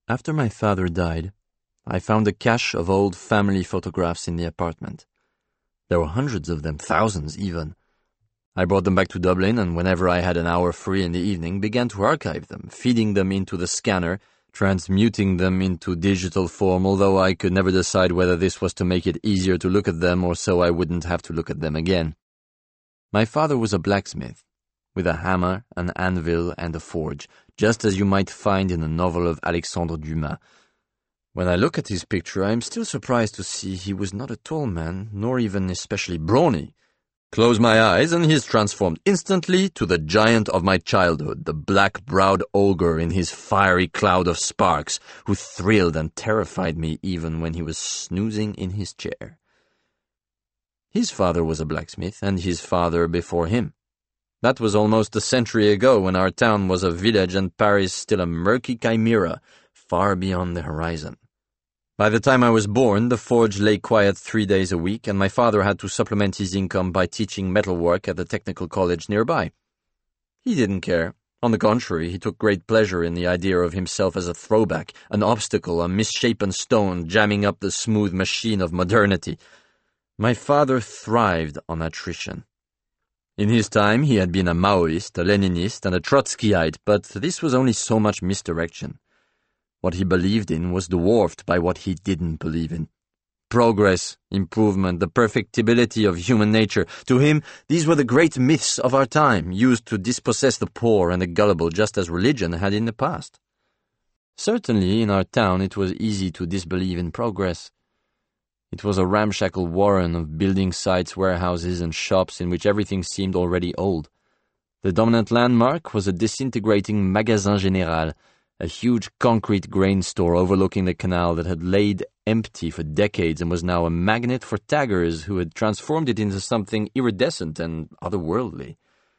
After my father died, I found a cache of old family photographs in the apartment. There were hundreds of them, thousands even. I brought them back to Dublin, and whenever I had an hour free in the evening, began to archive them, feeding them into the scanner, transmuting them into digital form, although I could never decide whether this was to make it easier to look at them or so I wouldn't have to look at them again. My father was a blacksmith, with a hammer, an anvil, and a forge, just as you might find in a novel of Alexandre Dumas. When I look at his picture, I am still surprised to see he was not a tall man, nor even especially brawny. Close my eyes, and he is transformed instantly to the giant of my childhood, the black-browed ogre in his fiery cloud of sparks, who thrilled and terrified me even when he was snoozing in his chair. His father was a blacksmith, and his father before him. That was almost a century ago, when our town was a village and Paris still a murky chimera, far beyond the horizon. By the time I was born, the forge lay quiet 3 days a week, and my father had to supplement his income by teaching metalwork at the technical college nearby. He didn't care. On the contrary, he took great pleasure in the idea of himself as a throwback, an obstacle, a misshapen stone jamming up the smooth machine of modernity. My father thrived on attrition. In his time, he had been a Maoist, a Leninist, and a Trotskyite, but this was only so much misdirection. What he believed in was dwarfed by what he didn't believe in. Progress, improvement, the perfectibility of human nature. To him, these were the great myths of our time, used to dispossess the poor and the gullible just as religion had in the past. Certainly, in our town, it was easy to disbelieve in progress. It was a ramshackle warren of building sites, warehouses, and shops in which everything seemed already old. The dominant landmark was a disintegrating Magasin Général, a huge concrete grain store overlooking the canal that had laid empty for decades and was now a magnet for taggers who had transformed it into something iridescent and otherworldly.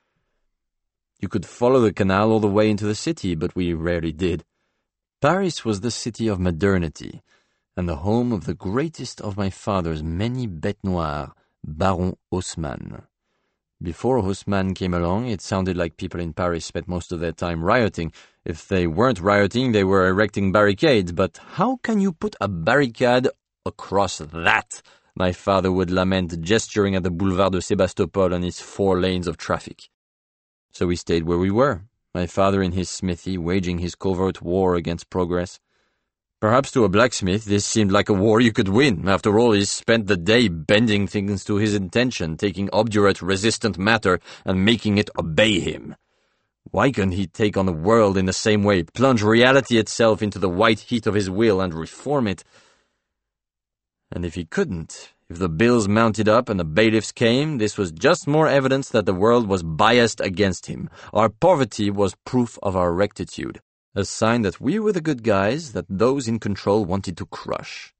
You could follow the canal all the way into the city, but we rarely did. Paris was the city of modernity, and the home of the greatest of my father's many bêtes noires, Baron Haussmann. Before Haussmann came along, it sounded like people in Paris spent most of their time rioting. If they weren't rioting, they were erecting barricades. But how can you put a barricade across that? My father would lament, gesturing at the Boulevard de Sébastopol and its 4 lanes of traffic. So we stayed where we were, my father in his smithy, waging his covert war against progress. Perhaps to a blacksmith this seemed like a war you could win. After all, he spent the day bending things to his intention, taking obdurate, resistant matter and making it obey him. Why couldn't he take on the world in the same way, plunge reality itself into the white heat of his will and reform it? And if he couldn't, if the bills mounted up and the bailiffs came, this was just more evidence that the world was biased against him. Our poverty was proof of our rectitude. A sign that we were the good guys that those in control wanted to crush.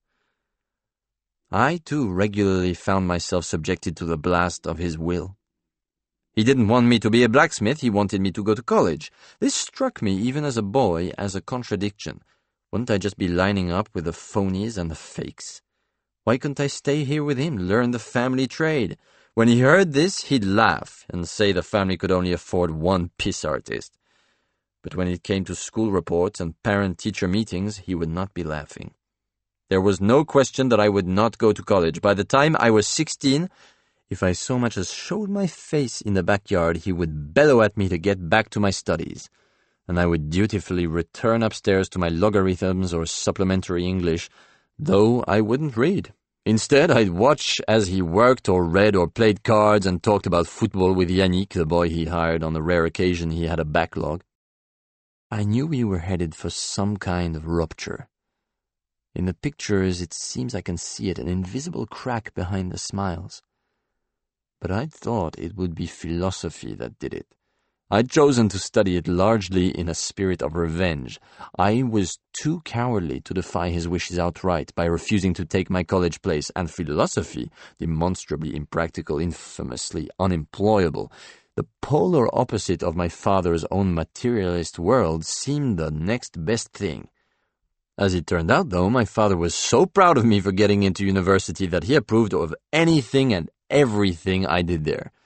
I, too, regularly found myself subjected to the blast of his will. He didn't want me to be a blacksmith, he wanted me to go to college. This struck me, even as a boy, as a contradiction. Wouldn't I just be lining up with the phonies and the fakes? Why couldn't I stay here with him, learn the family trade? When he heard this, he'd laugh and say the family could only afford one piss artist. But when it came to school reports and parent-teacher meetings, he would not be laughing. There was no question that I would not go to college. By the time I was 16, if I so much as showed my face in the backyard, he would bellow at me to get back to my studies, and I would dutifully return upstairs to my logarithms or supplementary English, though I wouldn't read. Instead, I'd watch as he worked or read or played cards and talked about football with Yannick, the boy he hired on the rare occasion he had a backlog. I knew we were headed for some kind of rupture. In the pictures, it seems I can see it, an invisible crack behind the smiles. But I'd thought it would be philosophy that did it. I'd chosen to study it largely in a spirit of revenge. I was too cowardly to defy his wishes outright by refusing to take my college place, and philosophy, demonstrably impractical, infamously unemployable, the polar opposite of my father's own materialist world, seemed the next best thing. As it turned out, though, my father was so proud of me for getting into university that he approved of anything and everything I did there.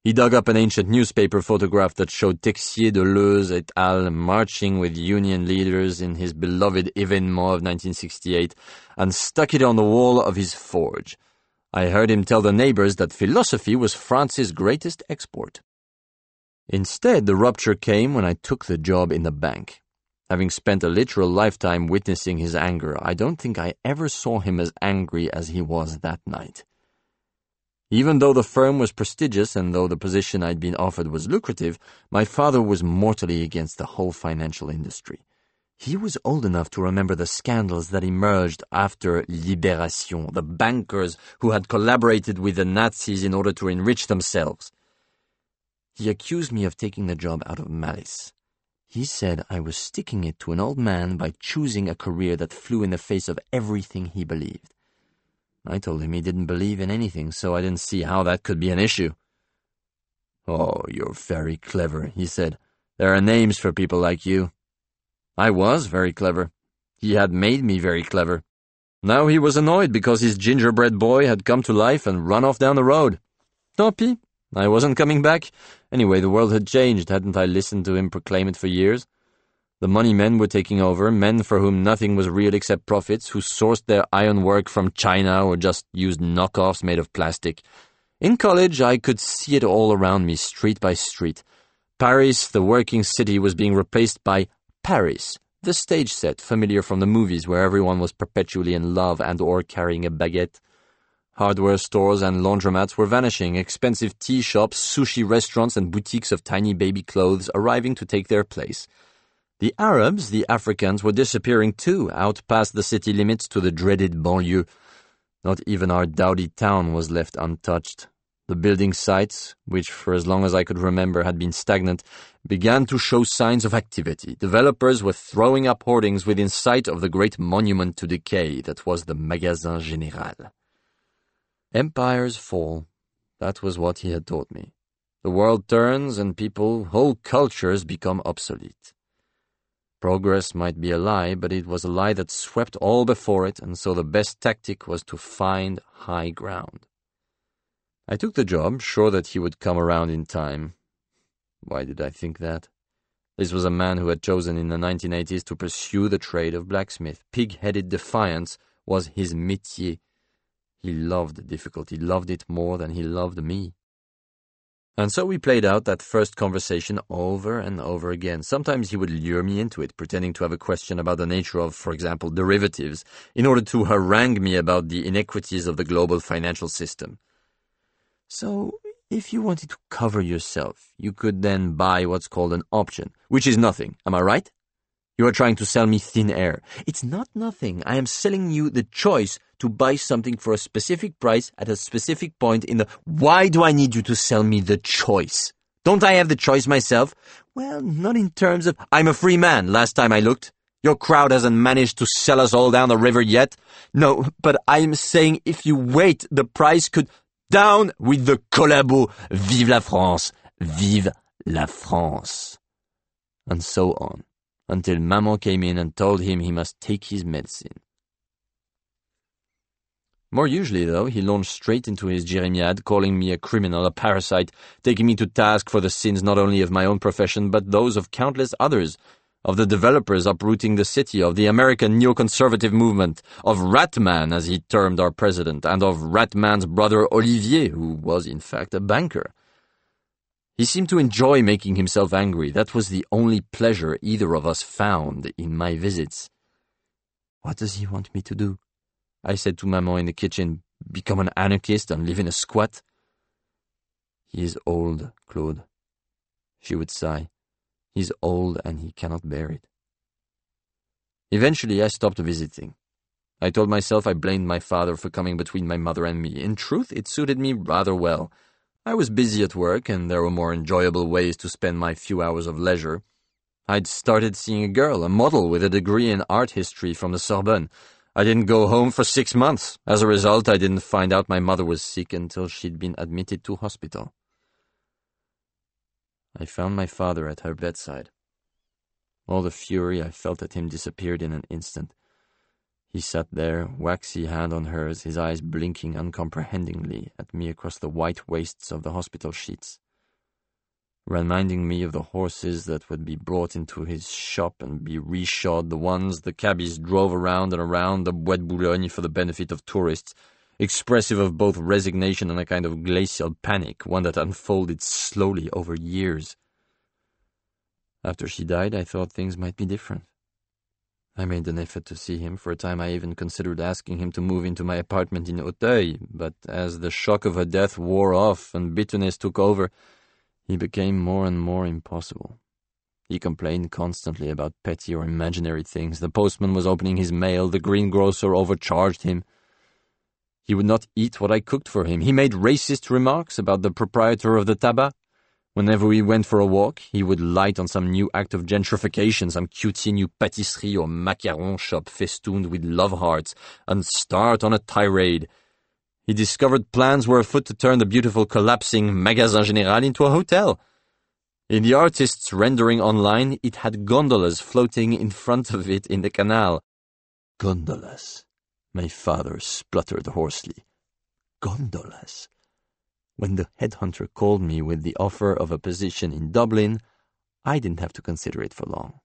He dug up an ancient newspaper photograph that showed Texier, Deleuze et al. Marching with union leaders in his beloved Événement of 1968 and stuck it on the wall of his forge. I heard him tell the neighbors that philosophy was France's greatest export. Instead, the rupture came when I took the job in the bank. Having spent a literal lifetime witnessing his anger, I don't think I ever saw him as angry as he was that night. Even though the firm was prestigious and though the position I'd been offered was lucrative, my father was mortally against the whole financial industry. He was old enough to remember the scandals that emerged after Libération, the bankers who had collaborated with the Nazis in order to enrich themselves. He accused me of taking the job out of malice. He said I was sticking it to an old man by choosing a career that flew in the face of everything he believed. I told him he didn't believe in anything, so I didn't see how that could be an issue. "Oh, you're very clever," he said. "There are names for people like you." I was very clever. He had made me very clever. Now he was annoyed because his gingerbread boy had come to life and run off down the road. Tant pis. I wasn't coming back. Anyway, the world had changed. Hadn't I listened to him proclaim it for years? The money men were taking over, men for whom nothing was real except profits, who sourced their ironwork from China or just used knockoffs made of plastic. In college, I could see it all around me, street by street. Paris, the working city, was being replaced by Paris, the stage set familiar from the movies where everyone was perpetually in love and or carrying a baguette. Hardware stores and laundromats were vanishing, expensive tea shops, sushi restaurants and boutiques of tiny baby clothes arriving to take their place. The Arabs, the Africans, were disappearing too, out past the city limits to the dreaded banlieue. Not even our dowdy town was left untouched. The building sites, which for as long as I could remember had been stagnant, began to show signs of activity. Developers were throwing up hoardings within sight of the great monument to decay that was the Magasin Général. Empires fall. That was what he had taught me. The world turns and people, whole cultures, become obsolete. Progress might be a lie, but it was a lie that swept all before it, and so the best tactic was to find high ground. I took the job, sure that he would come around in time. Why did I think that? This was a man who had chosen in the 1980s to pursue the trade of blacksmith. Pig-headed defiance was his métier. He loved difficulty, loved it more than he loved me. And so we played out that first conversation over and over again. Sometimes he would lure me into it, pretending to have a question about the nature of, for example, derivatives, in order to harangue me about the inequities of the global financial system. So, if you wanted to cover yourself, you could then buy what's called an option, which is nothing, am I right? You are trying to sell me thin air. It's not nothing. I am selling you the choice to buy something for a specific price at a specific point in the... Why do I need you to sell me the choice? Don't I have the choice myself? Well, not in terms of... I'm a free man, last time I looked. Your crowd hasn't managed to sell us all down the river yet. No, but I'm saying if you wait, the price could... Down with the collabo! Vive la France! Vive la France! And so on, until Maman came in and told him he must take his medicine. More usually, though, he launched straight into his jeremiade, calling me a criminal, a parasite, taking me to task for the sins not only of my own profession, but those of countless others, of the developers uprooting the city, of the American neoconservative movement, of Ratman, as he termed our president, and of Ratman's brother Olivier, who was in fact a banker. He seemed to enjoy making himself angry. That was the only pleasure either of us found in my visits. What does he want me to do? I said to Maman in the kitchen, become an anarchist and live in a squat? He is old, Claude. She would sigh. He's old and he cannot bear it. Eventually I stopped visiting. I told myself I blamed my father for coming between my mother and me. In truth, it suited me rather well. I was busy at work, and there were more enjoyable ways to spend my few hours of leisure. I'd started seeing a girl, a model with a degree in art history from the Sorbonne. I didn't go home for 6 months. As a result, I didn't find out my mother was sick until she'd been admitted to hospital. I found my father at her bedside. All the fury I felt at him disappeared in an instant. He sat there, waxy hand on hers, his eyes blinking uncomprehendingly at me across the white wastes of the hospital sheets. reminding me of the horses that would be brought into his shop and be reshod, the ones the cabbies drove around and around the Bois de Boulogne for the benefit of tourists, expressive of both resignation and a kind of glacial panic, one that unfolded slowly over years. After she died, I thought things might be different. I made an effort to see him. For a time I even considered asking him to move into my apartment in Auteuil, but as the shock of her death wore off and bitterness took over, he became more and more impossible. He complained constantly about petty or imaginary things. The postman was opening his mail, the greengrocer overcharged him. He would not eat what I cooked for him. He made racist remarks about the proprietor of the tabac. Whenever we went for a walk, he would light on some new act of gentrification, some cutesy new pâtisserie or macaron shop festooned with love hearts, and start on a tirade. He discovered plans were afoot to turn the beautiful collapsing Magasin Général into a hotel. In the artist's rendering online, it had gondolas floating in front of it in the canal. Gondolas, my father spluttered hoarsely. Gondolas. When the headhunter called me with the offer of a position in Dublin, I didn't have to consider it for long.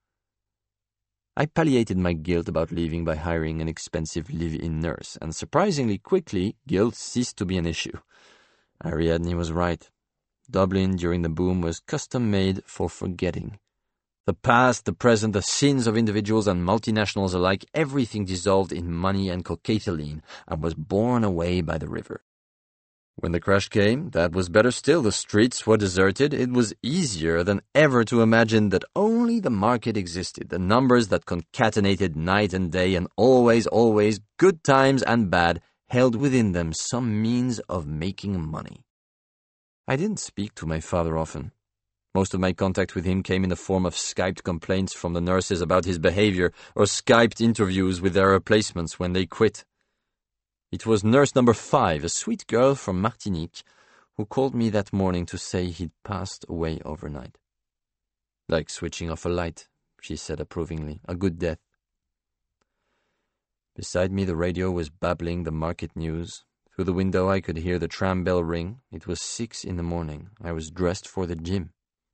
I palliated my guilt about leaving by hiring an expensive live-in nurse, and surprisingly quickly, guilt ceased to be an issue. Ariadne was right. Dublin during the boom was custom-made for forgetting. The past, the present, the sins of individuals and multinationals alike, everything dissolved in money and cocaine and was borne away by the river. When the crash came, that was better still. The streets were deserted. It was easier than ever to imagine that only the market existed, the numbers that concatenated night and day and always, good times and bad, held within them some means of making money. I didn't speak to my father often. Most of my contact with him came in the form of Skyped complaints from the nurses about his behavior or Skyped interviews with their replacements when they quit. It was nurse number 5, a sweet girl from Martinique, who called me that morning to say he'd passed away overnight. Like switching off a light, she said approvingly, a good death. Beside me the radio was babbling the market news. Through the window I could hear the tram bell ring. It was 6 a.m. I was dressed for the gym.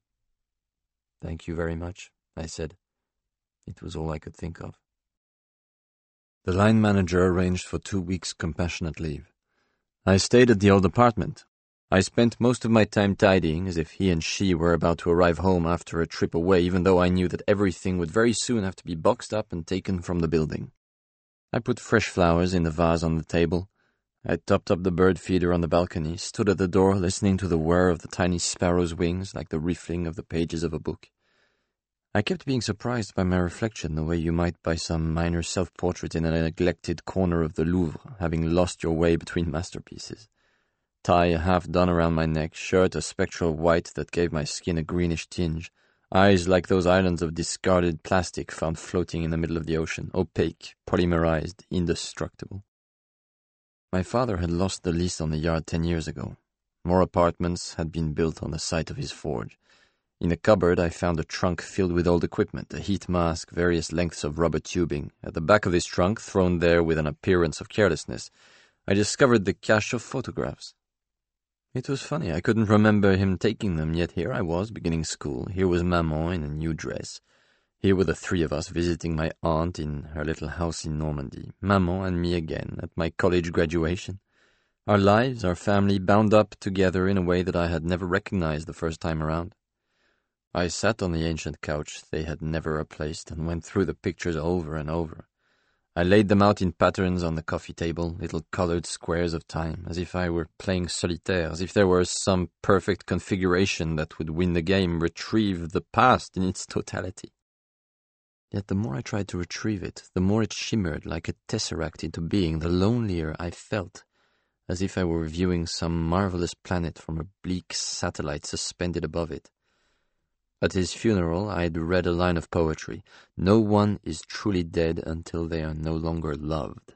Thank you very much, I said. It was all I could think of. The line manager arranged for 2 weeks compassionate leave. I stayed at the old apartment. I spent most of my time tidying, as if he and she were about to arrive home after a trip away, even though I knew that everything would very soon have to be boxed up and taken from the building. I put fresh flowers in the vase on the table. I topped up the bird feeder on the balcony, stood at the door listening to the whir of the tiny sparrow's wings like the riffling of the pages of a book. I kept being surprised by my reflection, the way you might by some minor self-portrait in a neglected corner of the Louvre, having lost your way between masterpieces. Tie half done around my neck, shirt a spectral white that gave my skin a greenish tinge, eyes like those islands of discarded plastic found floating in the middle of the ocean, opaque, polymerized, indestructible. My father had lost the lease on the yard 10 years ago. More apartments had been built on the site of his forge. In a cupboard I found a trunk filled with old equipment, a heat mask, various lengths of rubber tubing. At the back of this trunk, thrown there with an appearance of carelessness, I discovered the cache of photographs. It was funny, I couldn't remember him taking them, yet here I was, beginning school. Here was Maman in a new dress. Here were the 3 of us visiting my aunt in her little house in Normandy. Maman and me again, at my college graduation. Our lives, our family, bound up together in a way that I had never recognized the first time around. I sat on the ancient couch they had never replaced and went through the pictures over and over. I laid them out in patterns on the coffee table, little colored squares of time, as if I were playing solitaire, as if there were some perfect configuration that would win the game, retrieve the past in its totality. Yet the more I tried to retrieve it, the more it shimmered like a tesseract into being, the lonelier I felt, as if I were viewing some marvelous planet from a bleak satellite suspended above it. At his funeral I had read a line of poetry. No one is truly dead until they are no longer loved.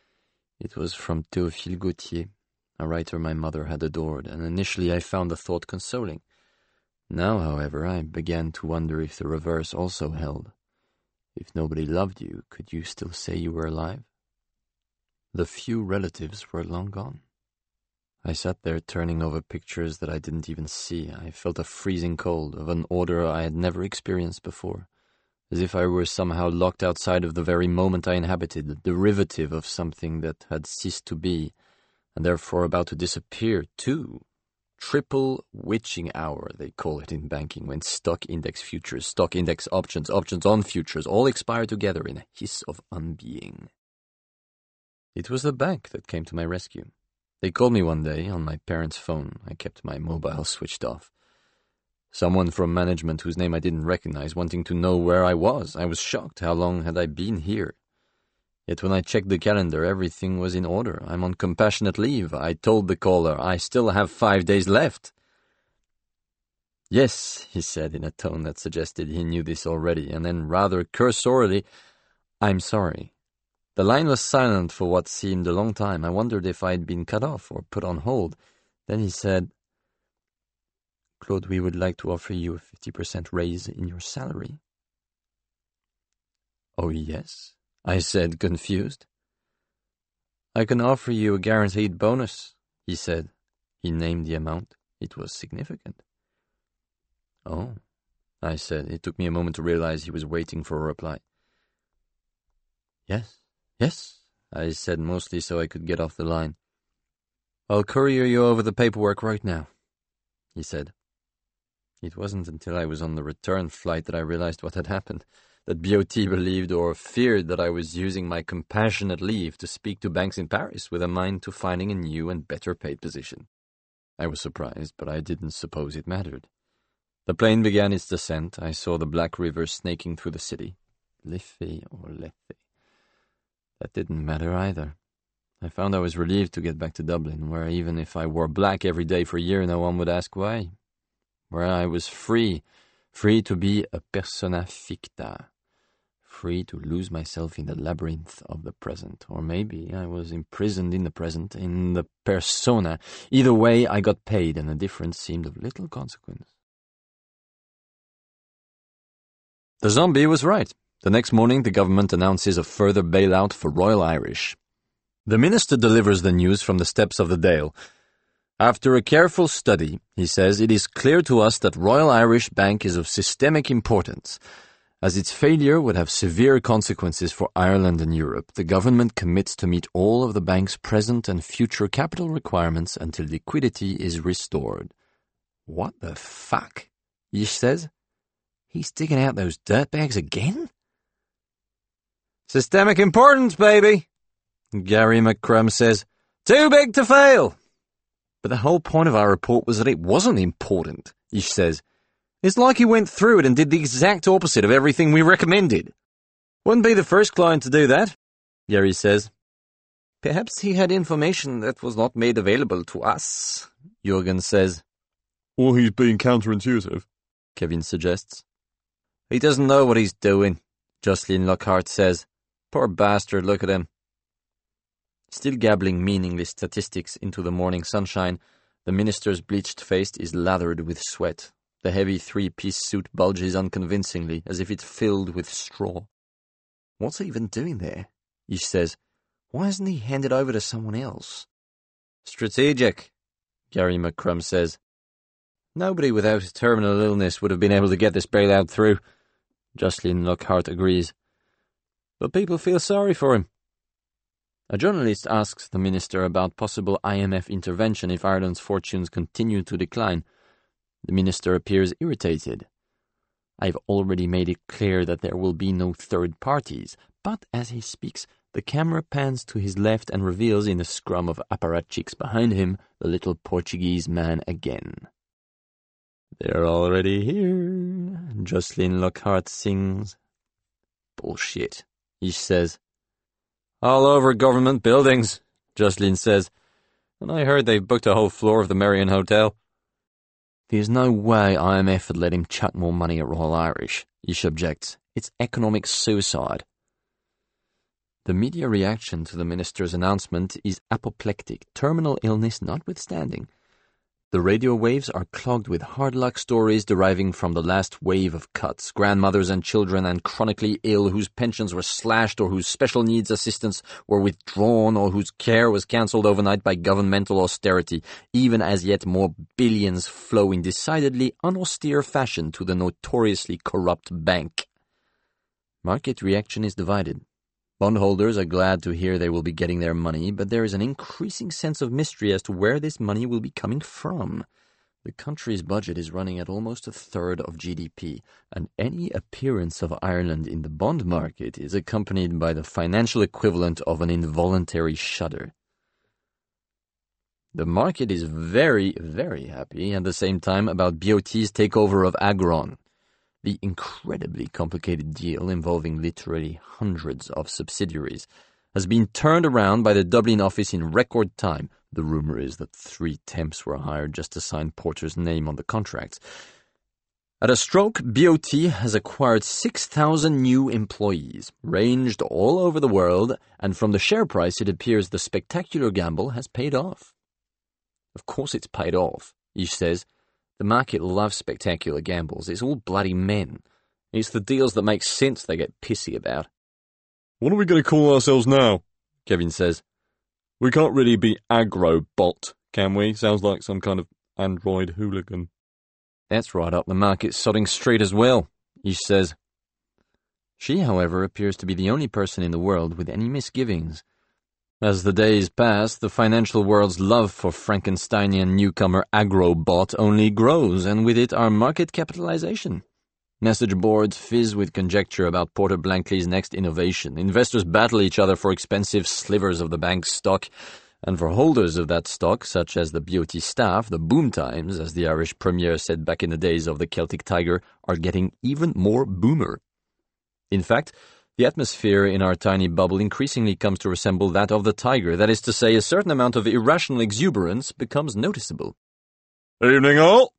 It was from Théophile Gautier, a writer my mother had adored, and initially I found the thought consoling. Now, however, I began to wonder if the reverse also held. If nobody loved you, could you still say you were alive? The few relatives were long gone. I sat there turning over pictures that I didn't even see. I felt a freezing cold of an order I had never experienced before, as if I were somehow locked outside of the very moment I inhabited, a derivative of something that had ceased to be, and therefore about to disappear, too. Triple witching hour, they call it in banking, when stock index futures, stock index options, options on futures, all expire together in a hiss of unbeing. It was the bank that came to my rescue. They called me one day on my parents' phone. I kept my mobile switched off. Someone from management whose name I didn't recognize, wanting to know where I was. I was shocked. How long had I been here? Yet when I checked the calendar, everything was in order. I'm on compassionate leave. I told the caller, I still have 5 days left. Yes, he said in a tone that suggested he knew this already, and then rather cursorily, I'm sorry. The line was silent for what seemed a long time. I wondered if I had been cut off or put on hold. Then he said, Claude, we would like to offer you a 50% raise in your salary. Oh, yes, I said, confused. I can offer you a guaranteed bonus, he said. He named the amount. It was significant. Oh, I said. It took me a moment to realize he was waiting for a reply. Yes, I said, mostly so I could get off the line. I'll courier you over the paperwork right now, he said. It wasn't until I was on the return flight that I realized what had happened, that BOT believed or feared that I was using my compassionate leave to speak to banks in Paris with a mind to finding a new and better paid position. I was surprised, but I didn't suppose it mattered. The plane began its descent. I saw the Black River snaking through the city. Liffey or Lethe. That didn't matter either. I found I was relieved to get back to Dublin, where even if I wore black every day for a year, no one would ask why. Where I was free to be a persona ficta, free to lose myself in the labyrinth of the present. Or maybe I was imprisoned in the present, in the persona. Either way, I got paid, and the difference seemed of little consequence. The zombie was right. The next morning, the government announces a further bailout for Royal Irish. The minister delivers the news from the steps of the Dáil. After a careful study, he says, it is clear to us that Royal Irish Bank is of systemic importance. As its failure would have severe consequences for Ireland and Europe, the government commits to meet all of the bank's present and future capital requirements until liquidity is restored. What the fuck? Ish says. He's digging out those dirtbags again? Systemic importance, baby, Gary McCrum says. Too big to fail. But the whole point of our report was that it wasn't important, Ish says. It's like he went through it and did the exact opposite of everything we recommended. Wouldn't be the first client to do that, Gary says. Perhaps he had information that was not made available to us, Jürgen says. Or he's being counterintuitive, Kevin suggests. He doesn't know what he's doing, Jocelyn Lockhart says. Poor bastard, look at him. Still gabbling meaningless statistics into the morning sunshine, the minister's bleached face is lathered with sweat. The heavy three-piece suit bulges unconvincingly, as if it's filled with straw. What's he even doing there? Ish says. Why hasn't he handed over to someone else? Strategic, Gary McCrum says. Nobody without terminal illness would have been able to get this bailout through, Jocelyn Lockhart agrees. But people feel sorry for him. A journalist asks the minister about possible IMF intervention if Ireland's fortunes continue to decline. The minister appears irritated. I've already made it clear that there will be no third parties, but as he speaks, the camera pans to his left and reveals in a scrum of apparatchiks behind him the little Portuguese man again. They're already here, Jocelyn Lockhart sings. Bullshit, Ish says. All over government buildings, Jocelyn says. And I heard they've booked a whole floor of the Marion Hotel. There's no way IMF would let him chuck more money at Royal Irish, Ish objects. It's economic suicide. The media reaction to the minister's announcement is apoplectic, terminal illness notwithstanding. The radio waves are clogged with hard luck stories deriving from the last wave of cuts, grandmothers and children and chronically ill whose pensions were slashed or whose special needs assistance were withdrawn or whose care was cancelled overnight by governmental austerity, even as yet more billions flow in decidedly unaustere fashion to the notoriously corrupt bank. Market reaction is divided. Bondholders are glad to hear they will be getting their money, but there is an increasing sense of mystery as to where this money will be coming from. The country's budget is running at almost a third of GDP, and any appearance of Ireland in the bond market is accompanied by the financial equivalent of an involuntary shudder. The market is very, very happy at the same time about BOT's takeover of Agron. The incredibly complicated deal involving literally hundreds of subsidiaries has been turned around by the Dublin office in record time. The rumor is that 3 temps were hired just to sign Porter's name on the contracts. At a stroke, BOT has acquired 6,000 new employees, ranged all over the world, and from the share price it appears the spectacular gamble has paid off. Of course it's paid off, Ish says. The market loves spectacular gambles. It's all bloody men. It's the deals that make sense they get pissy about. What are we going to call ourselves now? Kevin says. We can't really be Agrobot, can we? Sounds like some kind of android hooligan. That's right up the market sodding street as well, Ish says. She, however, appears to be the only person in the world with any misgivings. As the days pass, the financial world's love for Frankensteinian newcomer Agrobot only grows, and with it our market capitalization. Message boards fizz with conjecture about Porter Blankley's next innovation. Investors battle each other for expensive slivers of the bank's stock, and for holders of that stock, such as the BOT staff, the boom times, as the Irish premier said back in the days of the Celtic Tiger, are getting even more boomer. In fact, the atmosphere in our tiny bubble increasingly comes to resemble that of the tiger. That is to say, a certain amount of irrational exuberance becomes noticeable. Evening all.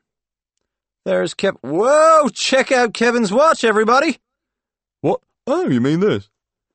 There's Whoa! Check out Kevin's watch, everybody! What? Oh, you mean this?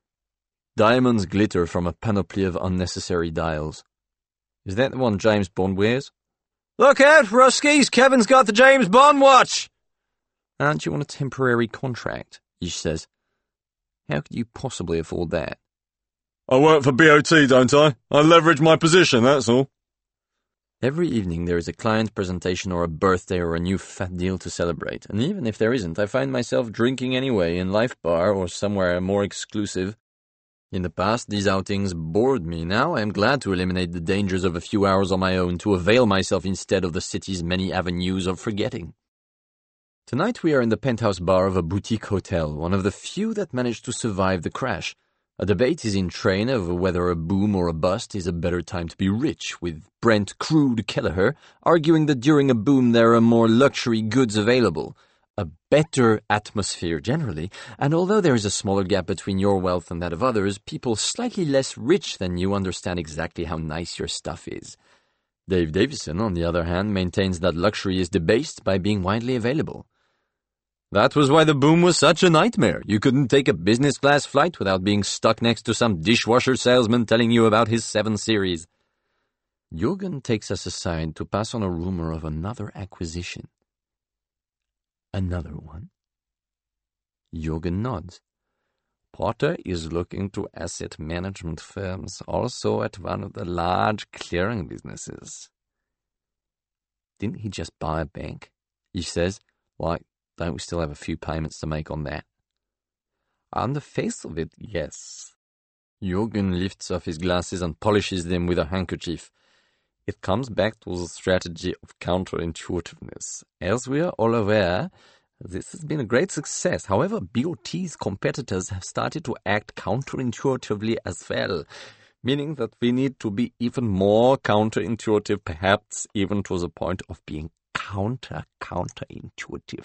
Diamonds glitter from a panoply of unnecessary dials. Is that the one James Bond wears? Look out, Ruskies! Kevin's got the James Bond watch! Aren't you on a temporary contract? Ish says. How could you possibly afford that? I work for BOT, don't I? I leverage my position, that's all. Every evening there is a client presentation or a birthday or a new fat deal to celebrate, and even if there isn't, I find myself drinking anyway in Life Bar or somewhere more exclusive. In the past, these outings bored me. Now I am glad to eliminate the dangers of a few hours on my own, to avail myself instead of the city's many avenues of forgetting. Tonight we are in the penthouse bar of a boutique hotel, one of the few that managed to survive the crash. A debate is in train over whether a boom or a bust is a better time to be rich, with Brent Crude Kelleher arguing that during a boom there are more luxury goods available, a better atmosphere generally, and although there is a smaller gap between your wealth and that of others, people slightly less rich than you understand exactly how nice your stuff is. Dave Davison, on the other hand, maintains that luxury is debased by being widely available. That was why the boom was such a nightmare. You couldn't take a business-class flight without being stuck next to some dishwasher salesman telling you about his 7 Series. Jürgen takes us aside to pass on a rumor of another acquisition. Another one? Jürgen nods. Porter is looking to asset management firms, also at one of the large clearing businesses. Didn't he just buy a bank? He says, why, don't we still have a few payments to make on that? On the face of it, yes. Jürgen lifts off his glasses and polishes them with a handkerchief. It comes back to the strategy of counterintuitiveness. As we are all aware, this has been a great success. However, BOT's competitors have started to act counterintuitively as well, meaning that we need to be even more counterintuitive, perhaps even to the point of being counterintuitive.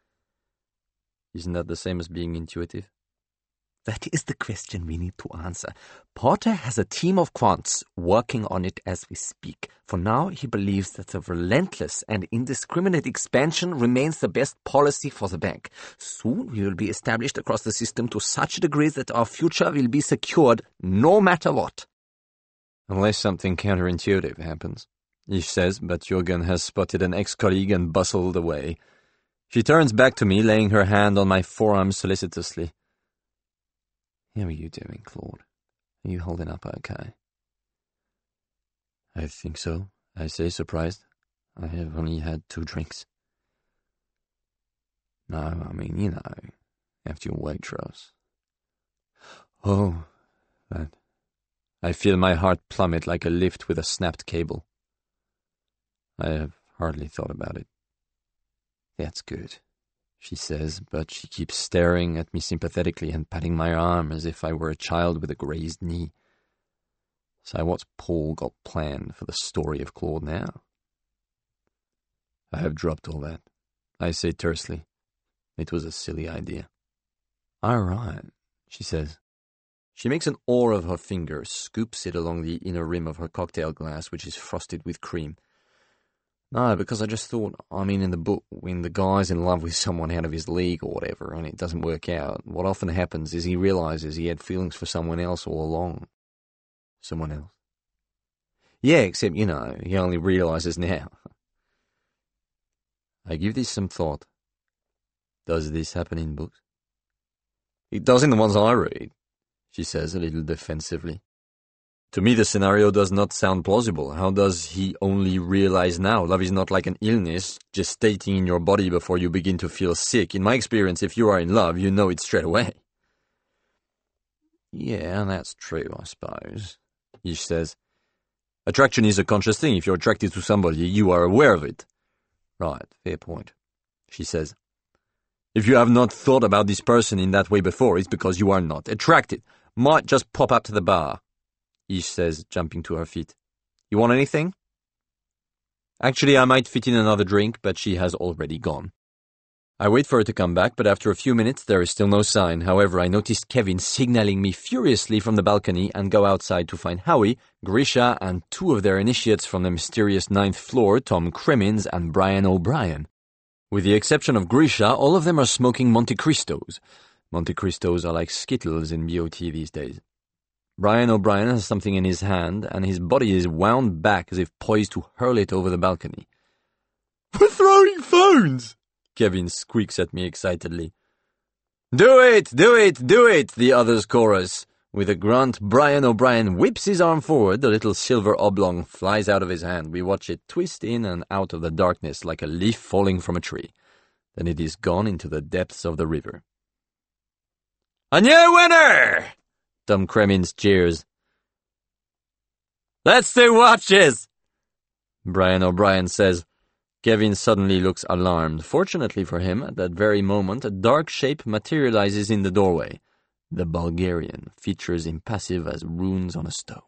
Isn't that the same as being intuitive? That is the question we need to answer. Porter has a team of quants working on it as we speak. For now, he believes that the relentless and indiscriminate expansion remains the best policy for the bank. Soon we will be established across the system to such a degree that our future will be secured no matter what. Unless something counterintuitive happens, Ish says, but Jürgen has spotted an ex-colleague and bustled away. She turns back to me, laying her hand on my forearm solicitously. How are you doing, Claude? Are you holding up okay? I think so, I say, surprised. I have only had 2 drinks. No, I mean, you know, after your Waitrose. Oh, that. I feel my heart plummet like a lift with a snapped cable. I have hardly thought about it. That's good, she says, but she keeps staring at me sympathetically and patting my arm as if I were a child with a grazed knee. So what's Paul got planned for the story of Claude now? I have dropped all that, I say tersely. It was a silly idea. All right, she says. She makes an oar of her finger, scoops it along the inner rim of her cocktail glass, which is frosted with cream. No, because I just thought, I mean, in the book, when the guy's in love with someone out of his league or whatever, and it doesn't work out, what often happens is he realizes he had feelings for someone else all along. Someone else? Yeah, except, you know, he only realizes now. I give this some thought. Does this happen in books? It does in the ones I read, she says a little defensively. To me, the scenario does not sound plausible. How does he only realize now? Love is not like an illness gestating in your body before you begin to feel sick. In my experience, if you are in love, you know it straight away. Yeah, that's true, I suppose, Ish says. Attraction is a conscious thing. If you're attracted to somebody, you are aware of it. Right, fair point, she says. If you have not thought about this person in that way before, it's because you are not attracted. Might just pop up to the bar, Ish says, jumping to her feet. You want anything? Actually, I might fit in another drink, but she has already gone. I wait for her to come back, but after a few minutes there is still no sign. However, I noticed Kevin signaling me furiously from the balcony and go outside to find Howie, Grisha, and 2 of their initiates from the mysterious 9th floor, Tom Cremins and Brian O'Brien. With the exception of Grisha, all of them are smoking Monte Cristos. Monte Cristos are like Skittles in BOT these days. Brian O'Brien has something in his hand, and his body is wound back as if poised to hurl it over the balcony. We're throwing phones! Kevin squeaks at me excitedly. Do it! Do it! Do it! The others chorus. With a grunt, Brian O'Brien whips his arm forward. The little silver oblong flies out of his hand. We watch it twist in and out of the darkness like a leaf falling from a tree. Then it is gone into the depths of the river. A new winner! Tom Cremins jeers. Let's do watches! Brian O'Brien says. Kevin suddenly looks alarmed. Fortunately for him, at that very moment, a dark shape materializes in the doorway. The Bulgarian, features impassive as runes on a stone.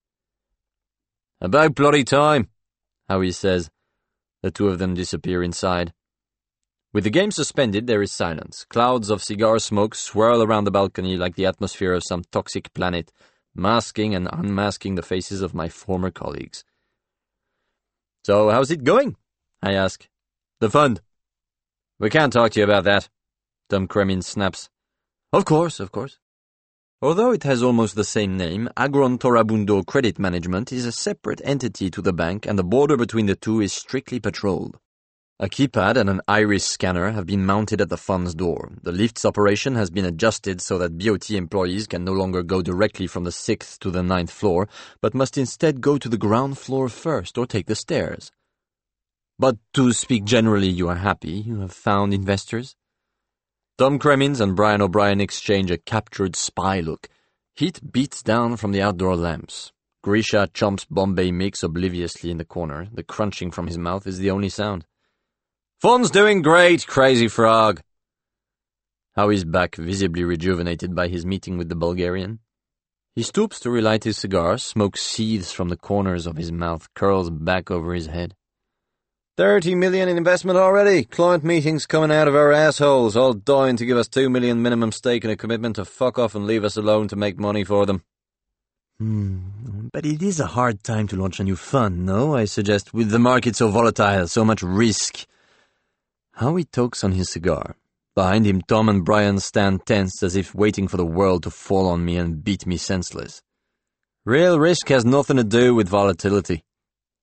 About bloody time, Howie says. The 2 of them disappear inside. With the game suspended, there is silence. Clouds of cigar smoke swirl around the balcony like the atmosphere of some toxic planet, masking and unmasking the faces of my former colleagues. So, how's it going? I ask. The fund. We can't talk to you about that, Tom Cremins snaps. Of course. Although it has almost the same name, Agron Torabundo Credit Management is a separate entity to the bank, and the border between the 2 is strictly patrolled. A keypad and an iris scanner have been mounted at the fund's door. The lift's operation has been adjusted so that BOT employees can no longer go directly from the 6th to the 9th floor, but must instead go to the ground floor first or take the stairs. But to speak generally, you are happy? You have found investors? Tom Cremins and Brian O'Brien exchange a captured spy look. Heat beats down from the outdoor lamps. Grisha chomps Bombay Mix obliviously in the corner. The crunching from his mouth is the only sound. Fund's doing great, crazy frog. Howie's back, visibly rejuvenated by his meeting with the Bulgarian. He stoops to relight his cigar. Smoke seethes from the corners of his mouth, curls back over his head. 30 million in investment already. Client meetings coming out of our assholes, all dying to give us 2 million minimum stake and a commitment to fuck off and leave us alone to make money for them. But it is a hard time to launch a new fund, no? I suggest, with the market so volatile, so much risk. Howie tokes on his cigar. Behind him, Tom and Brian stand tense as if waiting for the world to fall on me and beat me senseless. Real risk has nothing to do with volatility.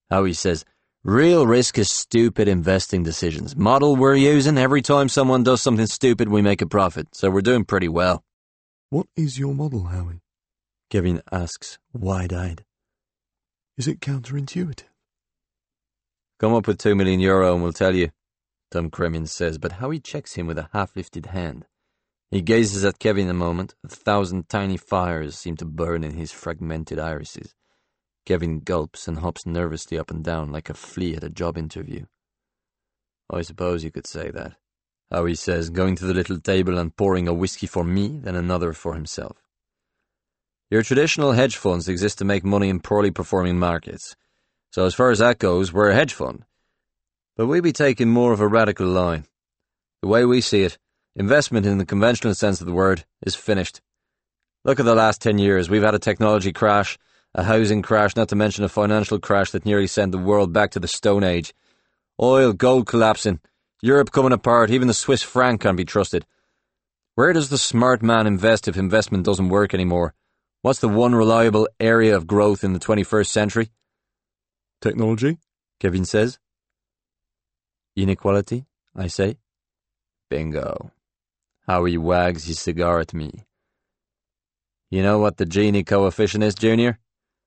Howie says, real risk is stupid investing decisions. Model we're using, every time someone does something stupid, we make a profit. So we're doing pretty well. What is your model, Howie? Kevin asks, wide-eyed. Is it counterintuitive? Come up with €2 million and we'll tell you, Tom Kremins says, but Howie checks him with a half-lifted hand. He gazes at Kevin a moment. 1,000 tiny fires seem to burn in his fragmented irises. Kevin gulps and hops nervously up and down like a flea at a job interview. I suppose you could say that, Howie says, going to the little table and pouring a whiskey for me, then another for himself. Your traditional hedge funds exist to make money in poorly performing markets. So as far as that goes, we're a hedge fund. But we be taking more of a radical line. The way we see it, investment in the conventional sense of the word is finished. Look at the last 10 years. We've had a technology crash, a housing crash, not to mention a financial crash that nearly sent the world back to the Stone Age. Oil, gold collapsing, Europe coming apart, even the Swiss franc can't be trusted. Where does the smart man invest if investment doesn't work anymore? What's the one reliable area of growth in the 21st century? Technology, Kevin says. Inequality, I say. Bingo. Howie wags his cigar at me. You know what the Gini coefficient is, Junior?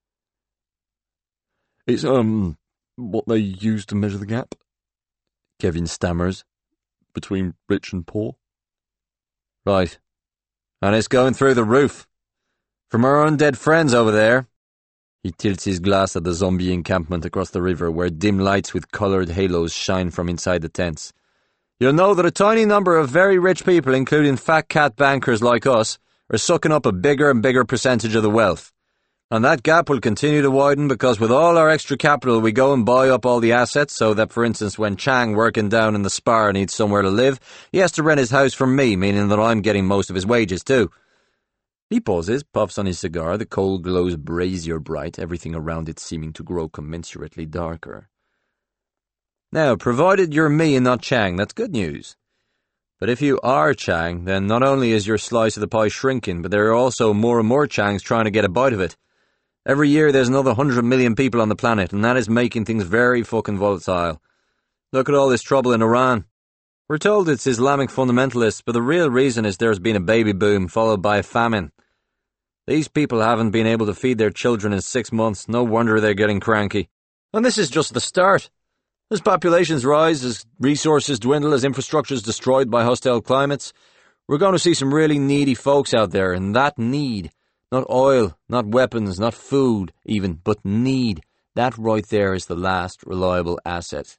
It's, what they use to measure the gap, Kevin stammers. between rich and poor. Right. And it's going through the roof. From our undead friends over there. He tilts his glass at the zombie encampment across the river where dim lights with coloured halos shine from inside the tents. You'll know that a tiny number of very rich people, including fat cat bankers like us, are sucking up a bigger and bigger percentage of the wealth. And that gap will continue to widen because with all our extra capital we go and buy up all the assets so that, for instance, when Chang working down in the spar needs somewhere to live, he has to rent his house from me, meaning that I'm getting most of his wages too. He pauses, puffs on his cigar, the coal glows brazier bright, everything around it seeming to grow commensurately darker. Now, provided you're me and not Chang, that's good news. But if you are Chang, then not only is your slice of the pie shrinking, but there are also more and more Changs trying to get a bite of it. Every year there's another 100 million people on the planet, and that is making things very fucking volatile. Look at all this trouble in Iran. We're told it's Islamic fundamentalists, but the real reason is there's been a baby boom followed by a famine. These people haven't been able to feed their children in 6 months. No wonder they're getting cranky. And this is just the start. As populations rise, as resources dwindle, as infrastructure is destroyed by hostile climates, we're going to see some really needy folks out there, and that need, not oil, not weapons, not food even, but need, that right there is the last reliable asset.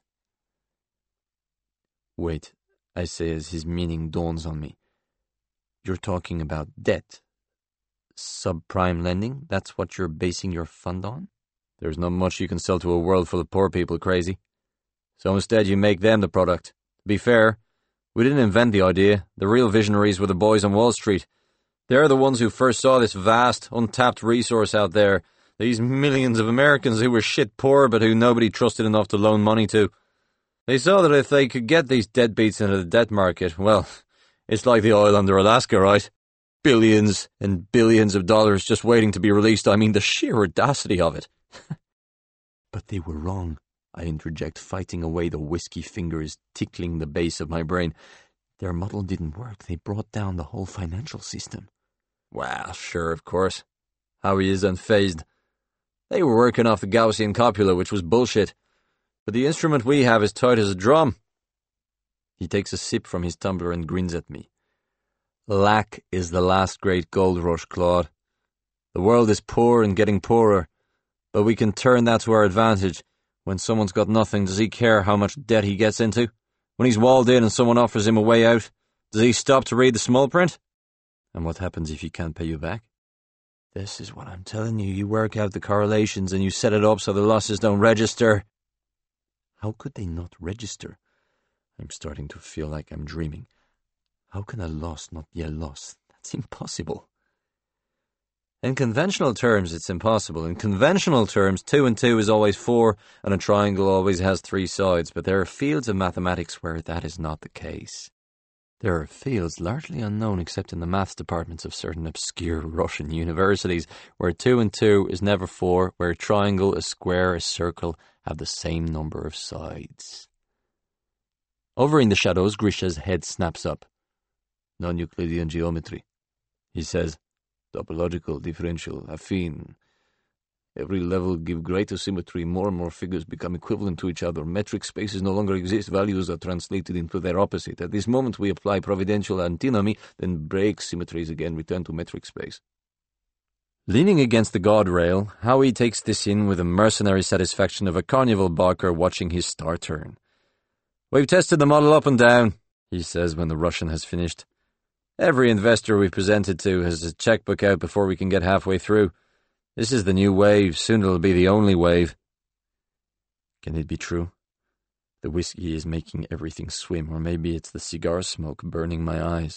Wait, I say as his meaning dawns on me. You're talking about debt. Subprime lending, that's what you're basing your fund on? There's not much you can sell to a world full of poor people, crazy. So instead you make them the product. To be fair, we didn't invent the idea. The real visionaries were the boys on Wall Street. They're the ones who first saw this vast, untapped resource out there. These millions of Americans who were shit poor but who nobody trusted enough to loan money to. They saw that if they could get these deadbeats into the debt market, well, it's like the oil under Alaska, right? Billions and billions of dollars just waiting to be released. I mean, the sheer audacity of it. But they were wrong, I interject, fighting away the whiskey fingers tickling the base of my brain. Their model didn't work. They brought down the whole financial system. Well, sure, of course. Howie is unfazed. They were working off the Gaussian copula, which was bullshit. But the instrument we have is tight as a drum. He takes a sip from his tumbler and grins at me. Lack is the last great gold rush, Claude. The world is poor and getting poorer, but we can turn that to our advantage. When someone's got nothing, does he care how much debt he gets into? When he's walled in and someone offers him a way out, does he stop to read the small print? And what happens if he can't pay you back? This is what I'm telling you. You work out the correlations and you set it up so the losses don't register. How could they not register? I'm starting to feel like I'm dreaming. How can a loss not be a loss? That's impossible. In conventional terms, it's impossible. In conventional terms, 2 and 2 is always 4, and a triangle always has 3 sides, but there are fields of mathematics where that is not the case. There are fields largely unknown except in the maths departments of certain obscure Russian universities, where 2 and 2 is never 4, where a triangle, a square, a circle have the same number of sides. Over in the shadows, Grisha's head snaps up. Non-Euclidean geometry. He says, topological, differential, affine. Every level give greater symmetry, more and more figures become equivalent to each other. Metric spaces no longer exist, values are translated into their opposite. At this moment we apply providential antinomy, then break symmetries again, return to metric space. Leaning against the guardrail, Howie takes this in with the mercenary satisfaction of a carnival barker watching his star turn. We've tested the model up and down, he says when the Russian has finished. Every investor we've presented to has a checkbook out before we can get halfway through. This is the new wave. Soon it'll be the only wave. Can it be true? The whiskey is making everything swim, or maybe it's the cigar smoke burning my eyes.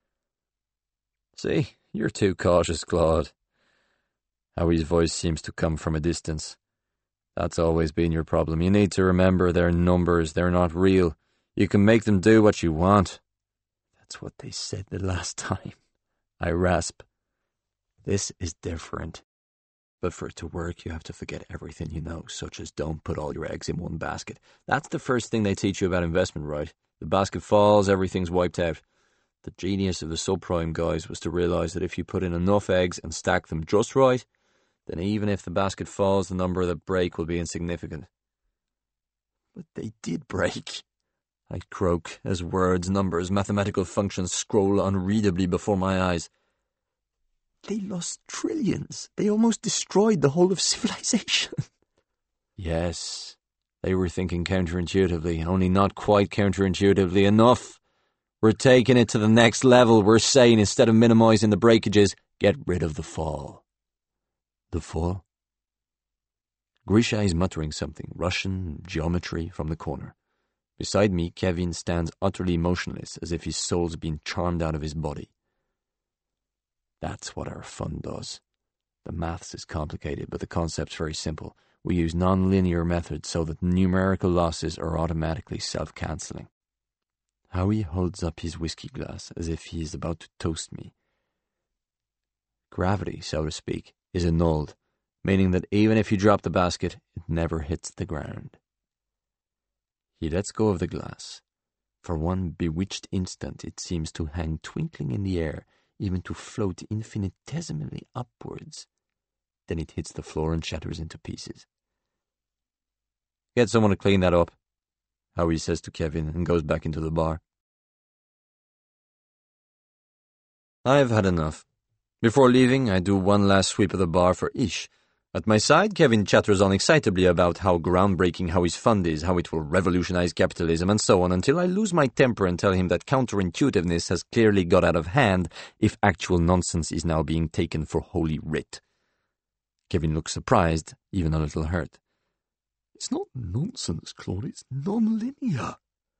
See, you're too cautious, Claude. Howie's voice seems to come from a distance. That's always been your problem. You need to remember they're numbers. They're not real. You can make them do what you want. That's what they said the last time. I rasp. This is different. But for it to work, you have to forget everything you know, such as don't put all your eggs in one basket. That's the first thing they teach you about investment, right? The basket falls, everything's wiped out. The genius of the subprime guys was to realize that if you put in enough eggs and stack them just right, then even if the basket falls, the number that break will be insignificant. But they did break. I croak as words, numbers, mathematical functions scroll unreadably before my eyes. They lost trillions. They almost destroyed the whole of civilization. Yes, they were thinking counterintuitively, only not quite counterintuitively enough. We're taking it to the next level. We're saying instead of minimizing the breakages, get rid of the fall. The fall? Grisha is muttering something, Russian, geometry, from the corner. Beside me, Kevin stands utterly motionless, as if his soul's been charmed out of his body. That's what our fund does. The maths is complicated, but the concept's very simple. We use non-linear methods so that numerical losses are automatically self-cancelling. Howie holds up his whiskey glass as if he is about to toast me. Gravity, so to speak, is annulled, meaning that even if you drop the basket, it never hits the ground. He lets go of the glass. For one bewitched instant it seems to hang twinkling in the air, even to float infinitesimally upwards. Then it hits the floor and shatters into pieces. Get someone to clean that up, Howie says to Kevin and goes back into the bar. I've had enough. Before leaving, I do one last sweep of the bar for Ish. At my side, Kevin chatters on excitably about how groundbreaking Howie's fund is, how it will revolutionize capitalism, and so on, until I lose my temper and tell him that counterintuitiveness has clearly got out of hand if actual nonsense is now being taken for holy writ. Kevin looks surprised, even a little hurt. It's not nonsense, Claude, it's non-linear.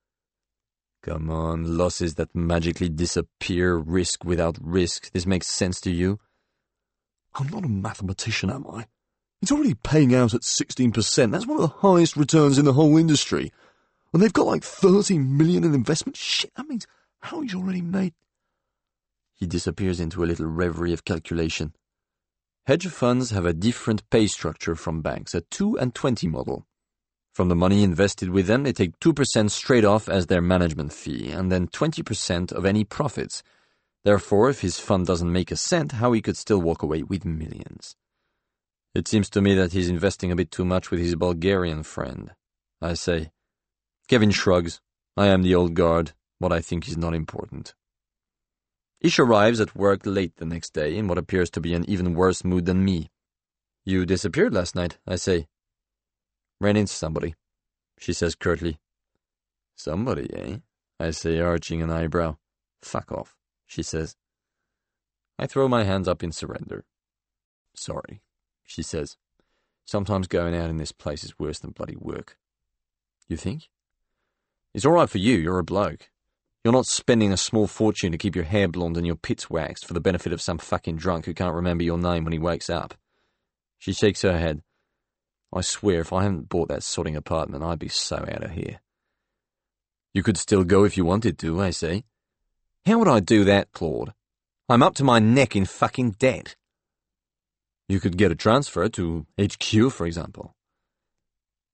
Come on, losses that magically disappear, risk without risk. This makes sense to you? I'm not a mathematician, am I? It's already paying out at 16%. That's one of the highest returns in the whole industry. And they've got like 30 million in investment. Shit, that means Howie's already made... He disappears into a little reverie of calculation. Hedge funds have a different pay structure from banks, a 2 and 20 model. From the money invested with them, they take 2% straight off as their management fee, and then 20% of any profits. Therefore, if his fund doesn't make a cent, Howie could still walk away with millions. It seems to me that he's investing a bit too much with his Bulgarian friend, I say. Kevin shrugs. I am the old guard. What I think is not important. Ish arrives at work late the next day in what appears to be an even worse mood than me. You disappeared last night, I say. Ran into somebody, she says curtly. Somebody, eh? I say, arching an eyebrow. Fuck off, she says. I throw my hands up in surrender. Sorry, she says. Sometimes going out in this place is worse than bloody work. You think? It's all right for you, you're a bloke. You're not spending a small fortune to keep your hair blonde and your pits waxed for the benefit of some fucking drunk who can't remember your name when he wakes up. She shakes her head. I swear if I hadn't bought that sodding apartment, I'd be so out of here. You could still go if you wanted to, I say. How would I do that, Claude? I'm up to my neck in fucking debt. You could get a transfer to HQ, for example.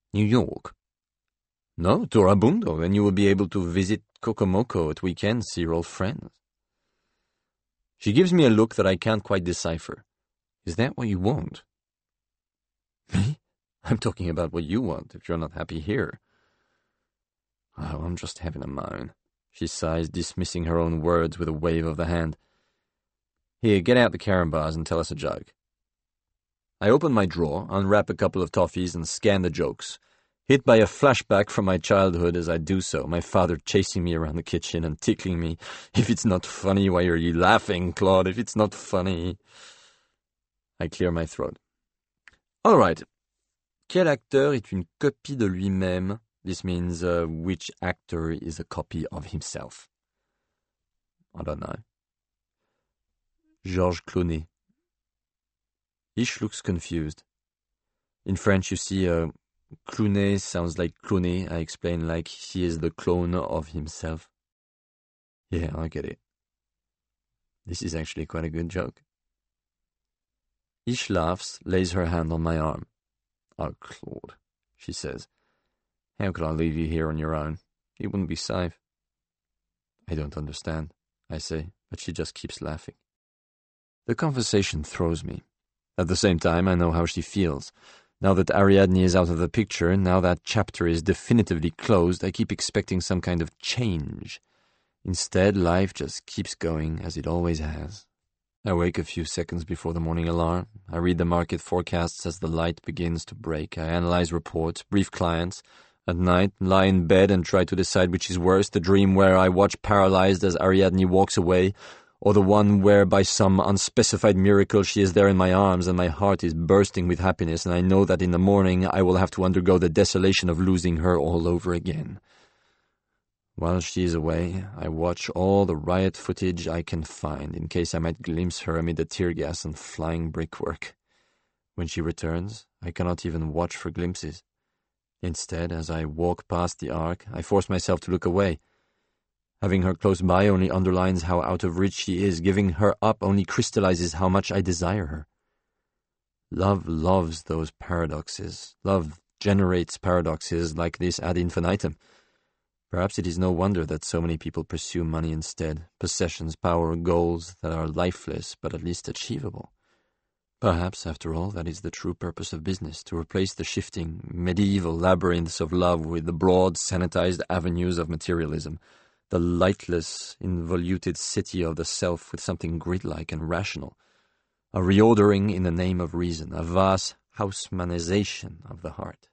New York? No, Torabundo, and you will be able to visit Kokomoko at weekends, see your old friends. She gives me a look that I can't quite decipher. Is that what you want? Me? I'm talking about what you want, if you're not happy here. Oh, I'm just having a moan. She sighs, dismissing her own words with a wave of the hand. Here, get out the carom bars and tell us a joke. I open my drawer, unwrap a couple of toffees, and scan the jokes, hit by a flashback from my childhood as I do so, my father chasing me around the kitchen and tickling me. If it's not funny, why are you laughing, Claude? If it's not funny... I clear my throat. All right. Quel acteur est une copie de lui-même? This means which actor is a copy of himself. I don't know. Georges Clooney. Ish looks confused. In French, you see, Clooney sounds like Clooney. I explain like he is the clone of himself. Yeah, I get it. This is actually quite a good joke. Ish laughs, lays her hand on my arm. Oh, Claude, she says. How could I leave you here on your own? It wouldn't be safe. I don't understand, I say, but she just keeps laughing. The conversation throws me. At the same time, I know how she feels. Now that Ariadne is out of the picture, now that chapter is definitively closed, I keep expecting some kind of change. Instead, life just keeps going as it always has. I wake a few seconds before the morning alarm. I read the market forecasts as the light begins to break. I analyze reports, brief clients. At night, lie in bed and try to decide which is worse, the dream where I watch paralyzed as Ariadne walks away, or the one where by some unspecified miracle she is there in my arms and my heart is bursting with happiness and I know that in the morning I will have to undergo the desolation of losing her all over again. While she is away, I watch all the riot footage I can find in case I might glimpse her amid the tear gas and flying brickwork. When she returns, I cannot even watch for glimpses. Instead, as I walk past the ark, I force myself to look away. Having her close by only underlines how out of reach she is. Giving her up only crystallizes how much I desire her. Love loves those paradoxes. Love generates paradoxes like this ad infinitum. Perhaps it is no wonder that so many people pursue money instead, possessions, power, goals that are lifeless but at least achievable. Perhaps, after all, that is the true purpose of business, to replace the shifting, medieval labyrinths of love with the broad, sanitized avenues of materialism, the lightless, involuted city of the self with something grid-like and rational, a reordering in the name of reason, a vast Haussmannization of the heart.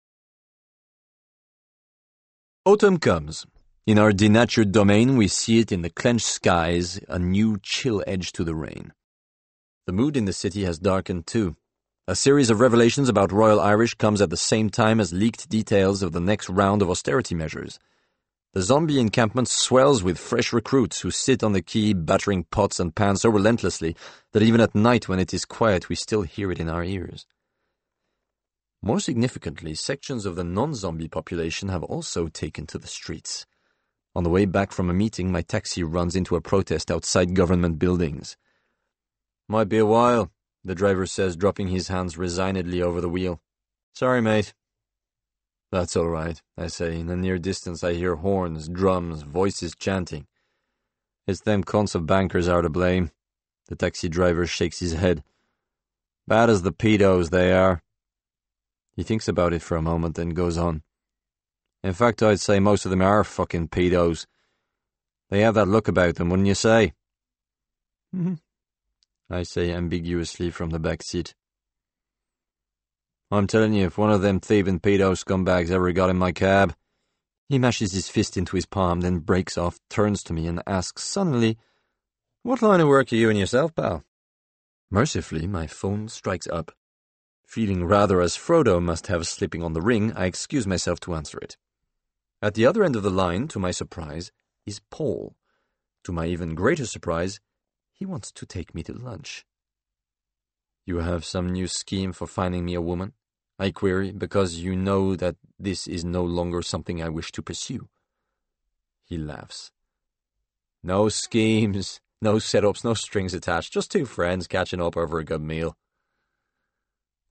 Autumn comes. In our denatured domain, we see it in the clenched skies, a new chill edge to the rain. The mood in the city has darkened too. A series of revelations about Royal Irish comes at the same time as leaked details of the next round of austerity measures. The zombie encampment swells with fresh recruits who sit on the quay battering pots and pans so relentlessly that even at night when it is quiet we still hear it in our ears. More significantly, sections of the non-zombie population have also taken to the streets. On the way back from a meeting, my taxi runs into a protest outside government buildings. Might be a while, the driver says, dropping his hands resignedly over the wheel. Sorry, mate. That's all right, I say. In the near distance I hear horns, drums, voices chanting. It's them cons of bankers are to blame. The taxi driver shakes his head. Bad as the pedos they are. He thinks about it for a moment, then goes on. In fact, I'd say most of them are fucking pedos. They have that look about them, wouldn't you say? I say ambiguously from the back seat. I'm telling you, if one of them thieving pedo scumbags ever got in my cab... He mashes his fist into his palm, then breaks off, turns to me and asks suddenly, What line of work are you in yourself, pal? Mercifully, my phone strikes up. Feeling rather as Frodo must have slipping on the ring, I excuse myself to answer it. At the other end of the line, to my surprise, is Paul. To my even greater surprise, he wants to take me to lunch. You have some new scheme for finding me a woman? I query, because you know that this is no longer something I wish to pursue. He laughs. No schemes, no setups, no strings attached, just two friends catching up over a good meal.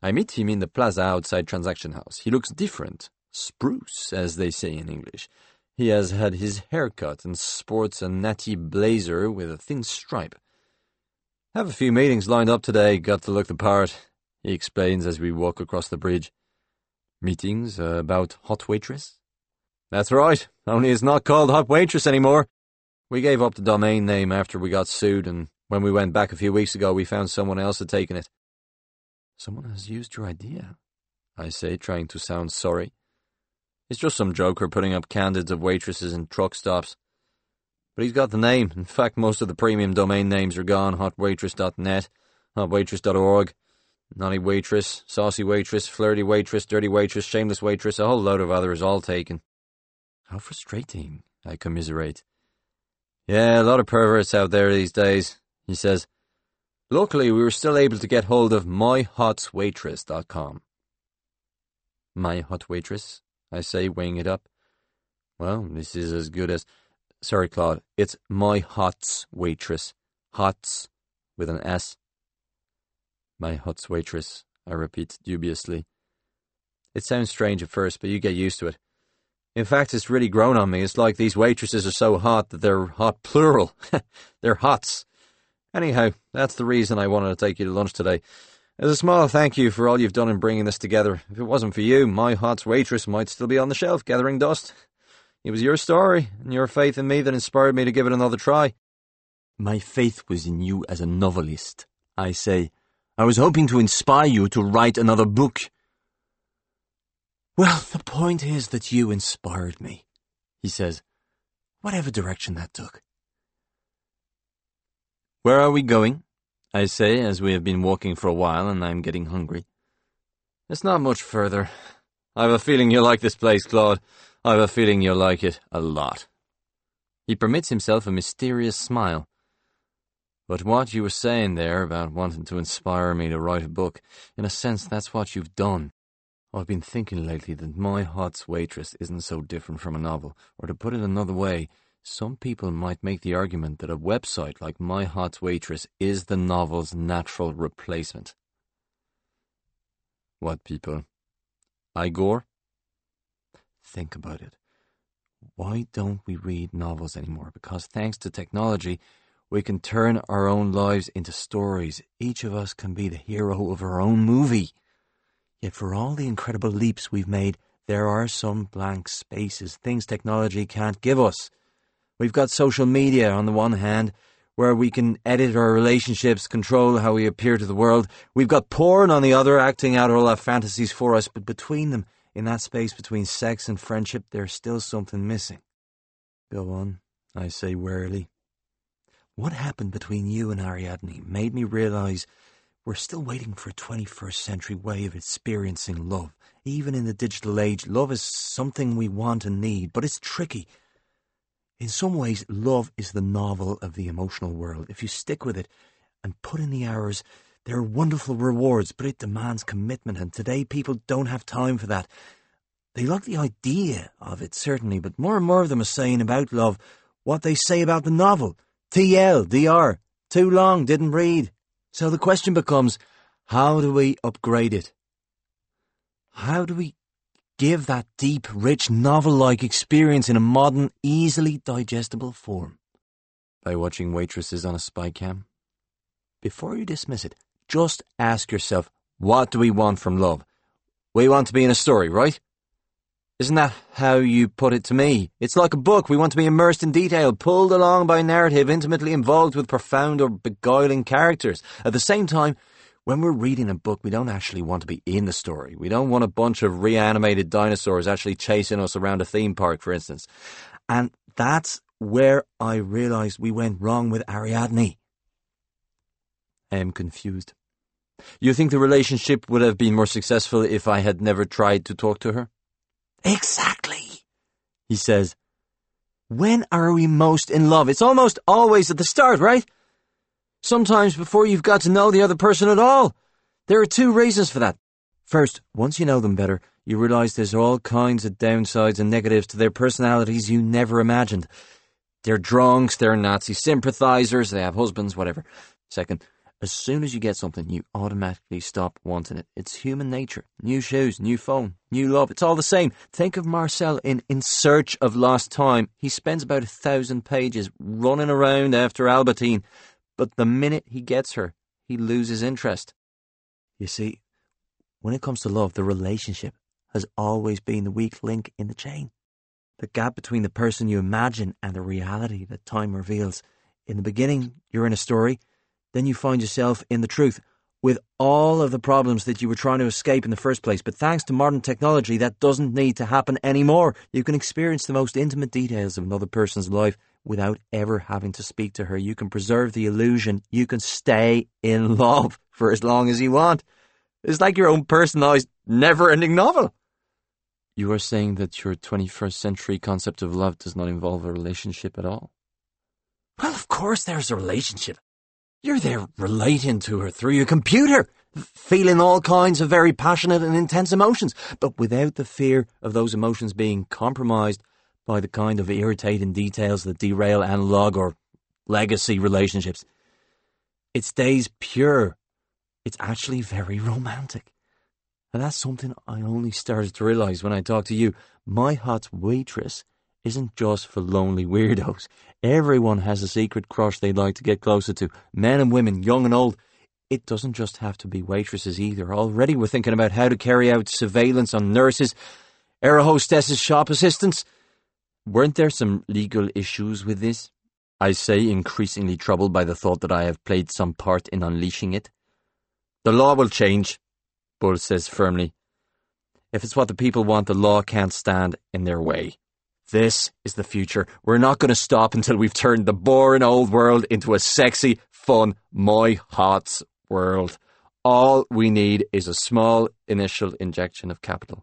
I meet him in the plaza outside Transaction House. He looks different. Spruce, as they say in English. He has had his hair cut and sports a natty blazer with a thin stripe. Have a few meetings lined up today, got to look the part, he explains as we walk across the bridge. Meetings about Hot Waitress? That's right, only it's not called Hot Waitress anymore. We gave up the domain name after we got sued, and when we went back a few weeks ago, we found someone else had taken it. Someone has used your idea, I say, trying to sound sorry. It's just some joker putting up candids of waitresses in truck stops. But he's got the name. In fact, most of the premium domain names are gone. Hotwaitress.net, hotwaitress.org, naughty waitress, saucy waitress, flirty waitress, dirty waitress, shameless waitress, a whole load of others all taken. How frustrating, I commiserate. Yeah, a lot of perverts out there these days, he says. Luckily, we were still able to get hold of myhotswaitress.com. My Hot Waitress, I say, weighing it up. Well, this is as good as... Sorry, Claude, it's My Hots Waitress. Hots, with an S. My Hots Waitress, I repeat dubiously. It sounds strange at first, but you get used to it. In fact, it's really grown on me. It's like these waitresses are so hot that they're hot plural. They're hots. Anyhow, that's the reason I wanted to take you to lunch today. As a small thank you for all you've done in bringing this together. If it wasn't for you, My Hots Waitress might still be on the shelf gathering dust. It was your story and your faith in me that inspired me to give it another try. My faith was in you as a novelist, I say. I was hoping to inspire you to write another book. Well, the point is that you inspired me, he says, whatever direction that took. Where are we going? I say, as we have been walking for a while and I'm getting hungry. It's not much further. I have a feeling you'll like this place, Claude. I have a feeling you'll like it a lot. He permits himself a mysterious smile. But what you were saying there about wanting to inspire me to write a book, in a sense that's what you've done. I've been thinking lately that My Hots Waitress isn't so different from a novel, or to put it another way, some people might make the argument that a website like My Hots Waitress is the novel's natural replacement. What people? Igor? Think about it. Why don't we read novels anymore? Because thanks to technology, we can turn our own lives into stories. Each of us can be the hero of our own movie. Yet for all the incredible leaps we've made, there are some blank spaces, things technology can't give us. We've got social media on the one hand, where we can edit our relationships, control how we appear to the world. We've got porn on the other, acting out all our fantasies for us, but between them, in that space between sex and friendship, there's still something missing. Go on, I say warily. What happened between you and Ariadne made me realize we're still waiting for a 21st century way of experiencing love. Even in the digital age, love is something we want and need, but it's tricky. In some ways, love is the novel of the emotional world. If you stick with it and put in the hours, there are wonderful rewards, but it demands commitment, and today people don't have time for that. They like the idea of it, certainly, but more and more of them are saying about love what they say about the novel. TLDR, too long, didn't read. So the question becomes, how do we upgrade it? How do we give that deep, rich, novel-like experience in a modern, easily digestible form? By watching waitresses on a spy cam? Before you dismiss it, just ask yourself, what do we want from love? We want to be in a story, right? Isn't that how you put it to me? It's like a book. We want to be immersed in detail, pulled along by narrative, intimately involved with profound or beguiling characters. At the same time, when we're reading a book, we don't actually want to be in the story. We don't want a bunch of reanimated dinosaurs actually chasing us around a theme park, for instance. And that's where I realized we went wrong with Ariadne. I am confused. You think the relationship would have been more successful if I had never tried to talk to her? Exactly, he says. When are we most in love? It's almost always at the start, right? Sometimes before you've got to know the other person at all. There are two reasons for that. First, once you know them better, you realize there's all kinds of downsides and negatives to their personalities you never imagined. They're drunks, they're Nazi sympathizers, they have husbands, whatever. Second, As soon as you get something, you automatically stop wanting it. It's human nature. New shoes, new phone, new love. It's all the same. Think of Marcel in Search of Lost Time. He spends about 1,000 pages running around after Albertine, but the minute he gets her, he loses interest. You see, when it comes to love, the relationship has always been the weak link in the chain. The gap between the person you imagine and the reality that time reveals. In the beginning, you're in a story. Then you find yourself in the truth, with all of the problems that you were trying to escape in the first place. But thanks to modern technology, that doesn't need to happen anymore. You can experience the most intimate details of another person's life without ever having to speak to her. You can preserve the illusion. You can stay in love for as long as you want. It's like your own personalised, never-ending novel. You are saying that your 21st century concept of love does not involve a relationship at all? Well, of course there's a relationship. You're there relating to her through your computer, feeling all kinds of very passionate and intense emotions, but without the fear of those emotions being compromised by the kind of irritating details that derail analog or legacy relationships. It stays pure. It's actually very romantic. And that's something I only started to realise when I talked to you. My Hot Waitress isn't just for lonely weirdos. Everyone has a secret crush they'd like to get closer to. Men and women, young and old. It doesn't just have to be waitresses either. Already we're thinking about how to carry out surveillance on nurses, air hostesses, shop assistants. Weren't there some legal issues with this? I say, increasingly troubled by the thought that I have played some part in unleashing it. The law will change, Bull says firmly. If it's what the people want, the law can't stand in their way. This is the future. We're not going to stop until we've turned the boring old world into a sexy, fun, Moi Hots world. All we need is a small initial injection of capital.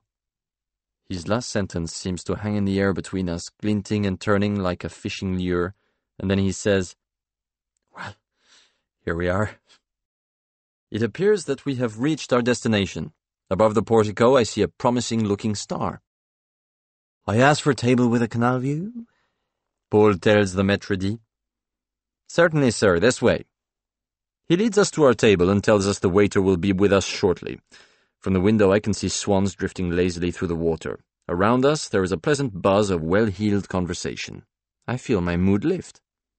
His last sentence seems to hang in the air between us, glinting and turning like a fishing lure, and then he says, "Well, here we are." It appears that we have reached our destination. Above the portico I see a promising-looking star. I ask for a table with a canal view. Paul tells the maître d'. Certainly, sir, this way. He leads us to our table and tells us the waiter will be with us shortly. From the window I can see swans drifting lazily through the water. Around us there is a pleasant buzz of well-heeled conversation. I feel my mood lift.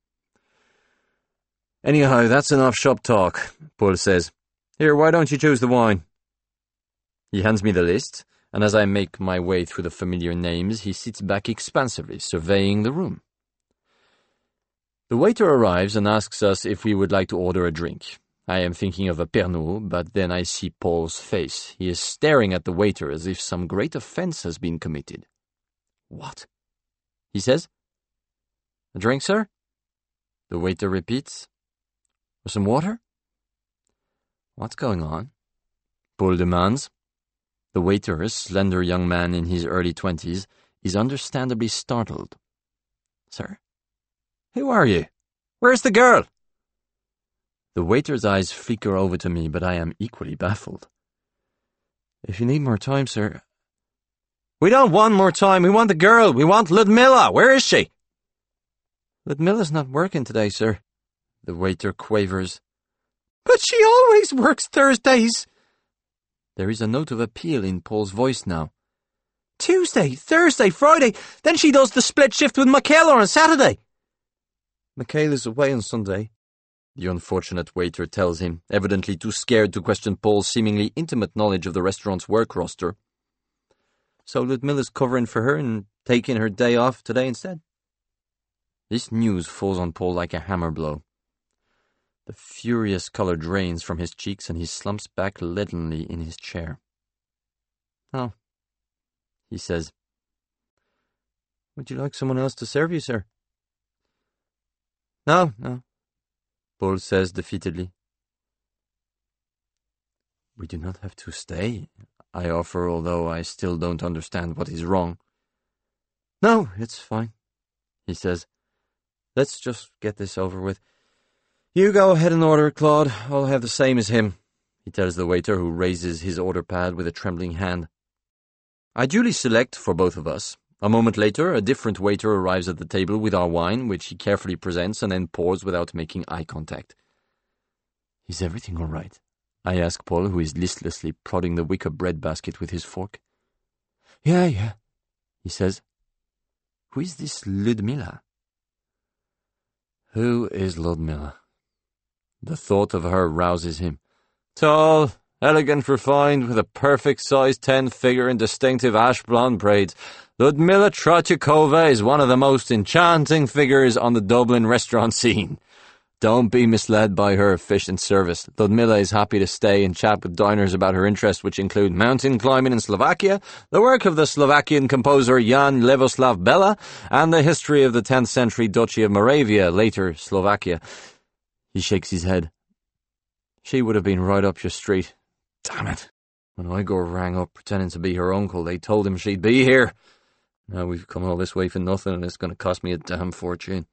Anyhow, that's enough shop talk, Paul says. Here, why don't you choose the wine? He hands me the list, and as I make my way through the familiar names, he sits back expansively, surveying the room. The waiter arrives and asks us if we would like to order a drink. I am thinking of a Pernod, but then I see Paul's face. He is staring at the waiter as if some great offence has been committed. What? He says. A drink, sir? The waiter repeats. Or some water? What's going on? Paul demands. The waiter, a slender young man in his early 20s, is understandably startled. Sir? Who are you? Where's the girl? The waiter's eyes flicker over to me, but I am equally baffled. If you need more time, sir... We don't want more time. We want the girl. We want Ludmilla. Where is she? Ludmilla's not working today, sir. The waiter quavers. But she always works Thursdays. There is a note of appeal in Paul's voice now. Tuesday, Thursday, Friday, then she does the split shift with Michaela on Saturday. Michaela's away on Sunday, the unfortunate waiter tells him, evidently too scared to question Paul's seemingly intimate knowledge of the restaurant's work roster. So Ludmilla's covering for her and taking her day off today instead. This news falls on Paul like a hammer blow. The furious colour drains from his cheeks and he slumps back leadenly in his chair. Oh, he says. Would you like someone else to serve you, sir? No, Paul says defeatedly. We do not have to stay, I offer, although I still don't understand what is wrong. No, it's fine, he says. Let's just get this over with. You go ahead and order, Claude. I'll have the same as him, he tells the waiter, who raises his order pad with a trembling hand. I duly select for both of us. A moment later, a different waiter arrives at the table with our wine, which he carefully presents and then pours without making eye contact. Is everything all right? I ask Paul, who is listlessly prodding the wicker bread basket with his fork. Yeah, he says. Who is this Ludmilla? Who is Ludmilla? The thought of her rouses him. Tall, elegant, refined, with a perfect size 10 figure in distinctive ash blonde braids. Ludmilla Trochakova is one of the most enchanting figures on the Dublin restaurant scene. Don't be misled by her efficient service. Ludmilla is happy to stay and chat with diners about her interests, which include mountain climbing in Slovakia, the work of the Slovakian composer Jan Levoslav Bela, and the history of the 10th century Duchy of Moravia, later Slovakia. He shakes his head. She would have been right up your street. Damn it. When Igor rang up pretending to be her uncle, they told him she'd be here. Now we've come all this way for nothing, and it's going to cost me a damn fortune.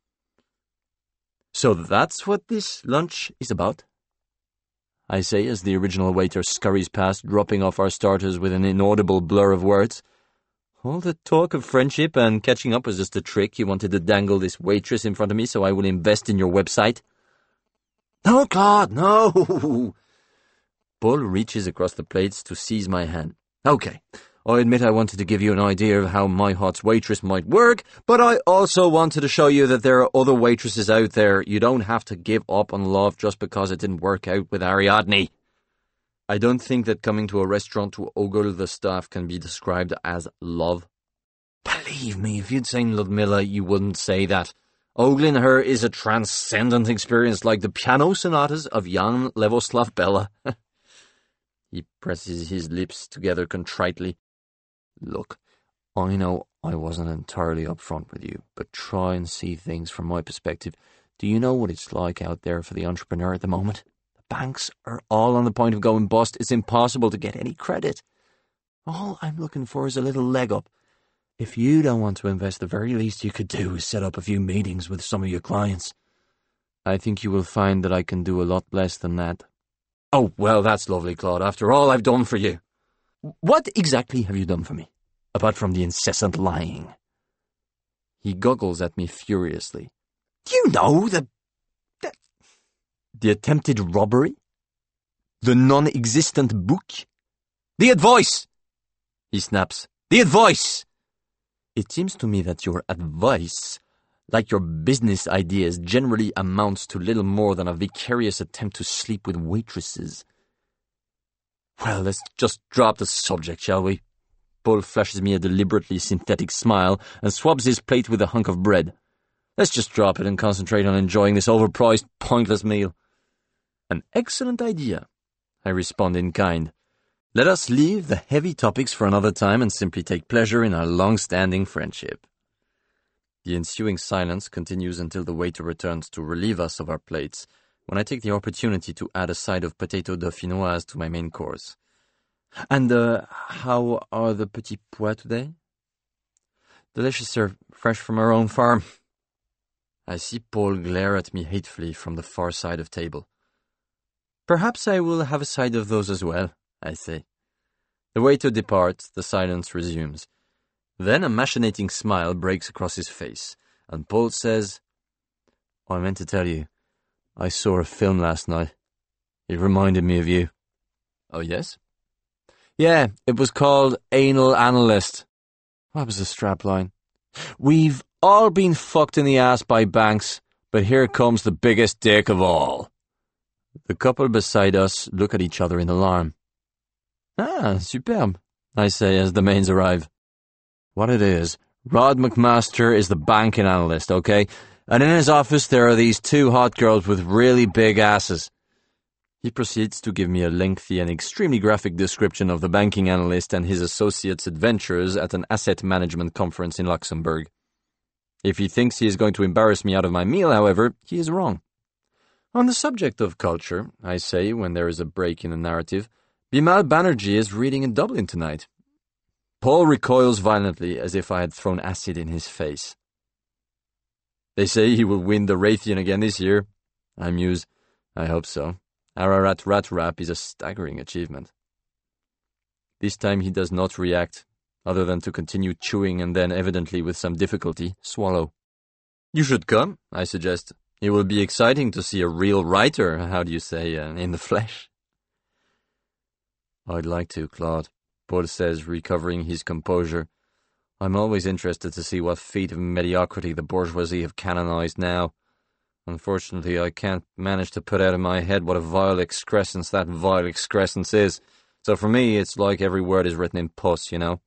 So that's what this lunch is about? I say as the original waiter scurries past, dropping off our starters with an inaudible blur of words. All the talk of friendship and catching up was just a trick. You wanted to dangle this waitress in front of me so I will invest in your website. No, Claude, no! Paul reaches across the plates to seize my hand. Okay, I admit I wanted to give you an idea of how My Hot's waitress might work, but I also wanted to show you that there are other waitresses out there. You don't have to give up on love just because it didn't work out with Ariadne. I don't think that coming to a restaurant to ogle the staff can be described as love. Believe me, if you'd seen Ludmilla, you wouldn't say that. Ogling her is a transcendent experience like the piano sonatas of Jan Levoslav Bela. He presses his lips together contritely. Look, I know I wasn't entirely upfront with you, but try and see things from my perspective. Do you know what it's like out there for the entrepreneur at the moment? The banks are all on the point of going bust. It's impossible to get any credit. All I'm looking for is a little leg up. If you don't want to invest, the very least you could do is set up a few meetings with some of your clients. I think you will find that I can do a lot less than that. Oh, well, that's lovely, Claude, after all I've done for you. What exactly have you done for me, apart from the incessant lying? He goggles at me furiously. Do you know the attempted robbery? The non-existent book? The advice! He snaps. The advice! It seems to me that your advice, like your business ideas, generally amounts to little more than a vicarious attempt to sleep with waitresses. Well, let's just drop the subject, shall we? Paul flashes me a deliberately synthetic smile and swabs his plate with a hunk of bread. Let's just drop it and concentrate on enjoying this overpriced, pointless meal. An excellent idea, I respond in kind. Let us leave the heavy topics for another time and simply take pleasure in our long-standing friendship. The ensuing silence continues until the waiter returns to relieve us of our plates, when I take the opportunity to add a side of potato dauphinoise to my main course. And how are the petits pois today? Delicious, sir, fresh from our own farm. I see Paul glare at me hatefully from the far side of table. Perhaps I will have a side of those as well, I say. The waiter departs, the silence resumes. Then a machinating smile breaks across his face, and Paul says, I meant to tell you, I saw a film last night. It reminded me of you. Oh, yes? Yeah, it was called Anal Analyst. What was the strapline? We've all been fucked in the ass by banks, but here comes the biggest dick of all. The couple beside us look at each other in alarm. Ah, superbe, I say as the mains arrive. What it is, Rod McMaster is the banking analyst, okay? And in his office there are these two hot girls with really big asses. He proceeds to give me a lengthy and extremely graphic description of the banking analyst and his associates' adventures at an asset management conference in Luxembourg. If he thinks he is going to embarrass me out of my meal, however, he is wrong. On the subject of culture, I say when there is a break in the narrative, Bimal Banerjee is reading in Dublin tonight. Paul recoils violently as if I had thrown acid in his face. They say he will win the Raytheon again this year. I muse. I hope so. Ararat Rat Rap is a staggering achievement. This time he does not react, other than to continue chewing and then, evidently with some difficulty, swallow. You should come, I suggest. It will be exciting to see a real writer, in the flesh. I'd like to, Claude, Paul says, recovering his composure. I'm always interested to see what feat of mediocrity the bourgeoisie have canonized now. Unfortunately, I can't manage to put out of my head what a vile excrescence that vile excrescence is. So for me, it's like every word is written in pus, you know?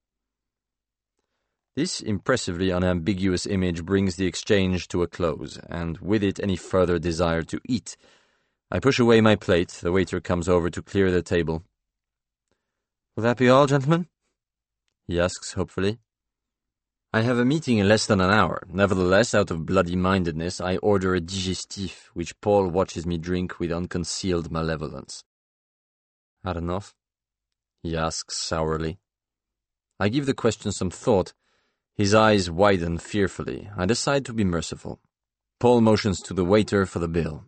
This impressively unambiguous image brings the exchange to a close, and with it any further desire to eat. I push away my plate. The waiter comes over to clear the table. Will that be all, gentlemen? He asks hopefully. I have a meeting in less than an hour. Nevertheless, out of bloody-mindedness, I order a digestif, which Paul watches me drink with unconcealed malevolence. Had enough? He asks sourly. I give the question some thought. His eyes widen fearfully. I decide to be merciful. Paul motions to the waiter for the bill.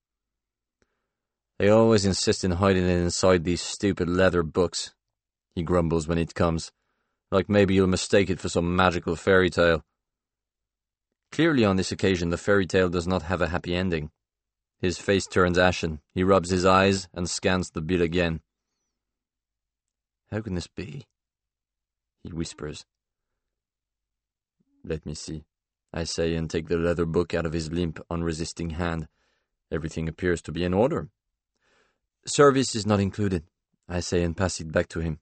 They always insist in hiding it inside these stupid leather books, he grumbles when it comes. Like maybe you'll mistake it for some magical fairy tale. Clearly on this occasion the fairy tale does not have a happy ending. His face turns ashen. He rubs his eyes and scans the bill again. How can this be? He whispers. Let me see, I say, and take the leather book out of his limp, unresisting hand. Everything appears to be in order. Service is not included, I say, and pass it back to him.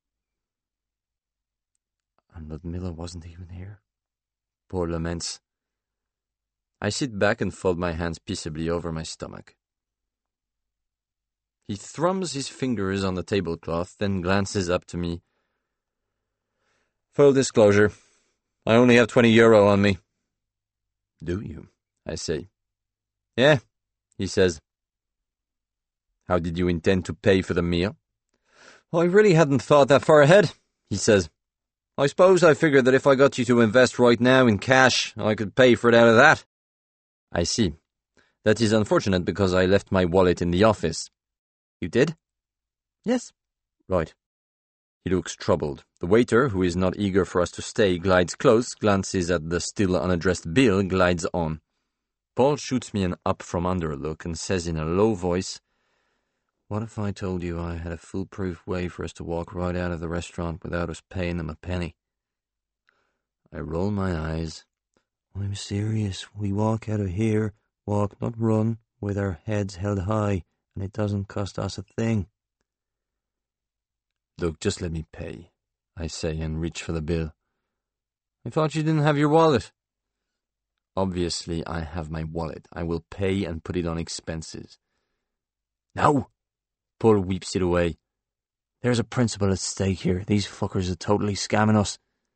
And Ludmilla wasn't even here. Paul laments. I sit back and fold my hands peaceably over my stomach. He thrums his fingers on the tablecloth, then glances up to me. Full disclosure, I only have €20 on me. Do you? I say. Yeah, he says. How did you intend to pay for the meal? I really hadn't thought that far ahead, he says. I suppose I figured that if I got you to invest right now in cash, I could pay for it out of that. I see. That is unfortunate because I left my wallet in the office. You did? Yes. Right. He looks troubled. The waiter, who is not eager for us to stay, glides close, glances at the still unaddressed bill, glides on. Paul shoots me an up-from-under look and says in a low voice, What if I told you I had a foolproof way for us to walk right out of the restaurant without us paying them a penny? I roll my eyes. I'm serious. We walk out of here, walk, not run, with our heads held high, and it doesn't cost us a thing. Look, just let me pay, I say, and reach for the bill. I thought you didn't have your wallet. Obviously, I have my wallet. I will pay and put it on expenses. No! Paul weeps it away. There's a principle at stake here. These fuckers are totally scamming us.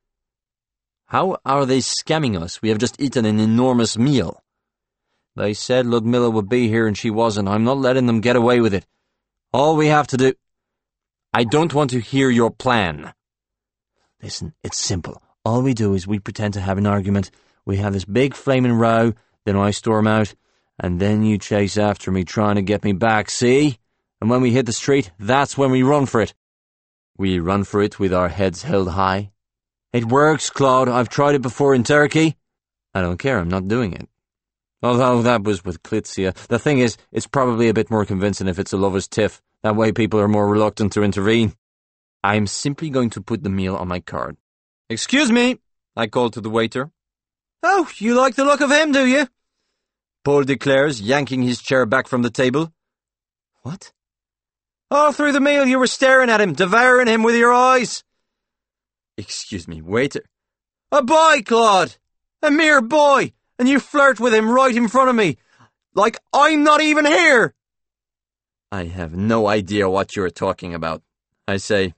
How are they scamming us? We have just eaten an enormous meal. They said Ludmilla would be here and she wasn't. I'm not letting them get away with it. All we have to do... I don't want to hear your plan. Listen, it's simple. All we do is we pretend to have an argument. We have this big flaming row, then I storm out, and then you chase after me trying to get me back, see? And when we hit the street, that's when we run for it. We run for it with our heads held high. It works, Claude. I've tried it before in Turkey. I don't care. I'm not doing it. Although that was with Klitzia. The thing is, it's probably a bit more convincing if it's a lover's tiff. That way people are more reluctant to intervene. I'm simply going to put the meal on my card. Excuse me, I call to the waiter. Oh, you like the look of him, do you? Paul declares, yanking his chair back from the table. What? All through the meal you were staring at him, devouring him with your eyes. Excuse me, waiter. A boy, Claude! A mere boy! And you flirt with him right in front of me, like I'm not even here! I have no idea what you're talking about, I say.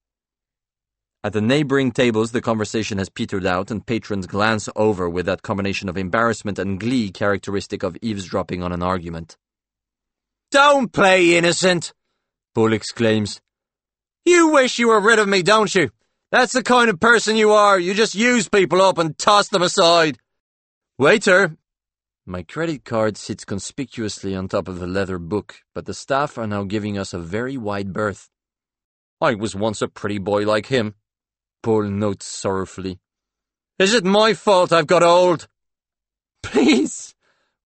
At the neighboring tables, the conversation has petered out, and patrons glance over with that combination of embarrassment and glee characteristic of eavesdropping on an argument. Don't play innocent, Paul exclaims. You wish you were rid of me, don't you? That's the kind of person you are. You just use people up and toss them aside. Waiter! My credit card sits conspicuously on top of the leather book, but the staff are now giving us a very wide berth. I was once a pretty boy like him, Paul notes sorrowfully. Is it my fault I've got old? Please,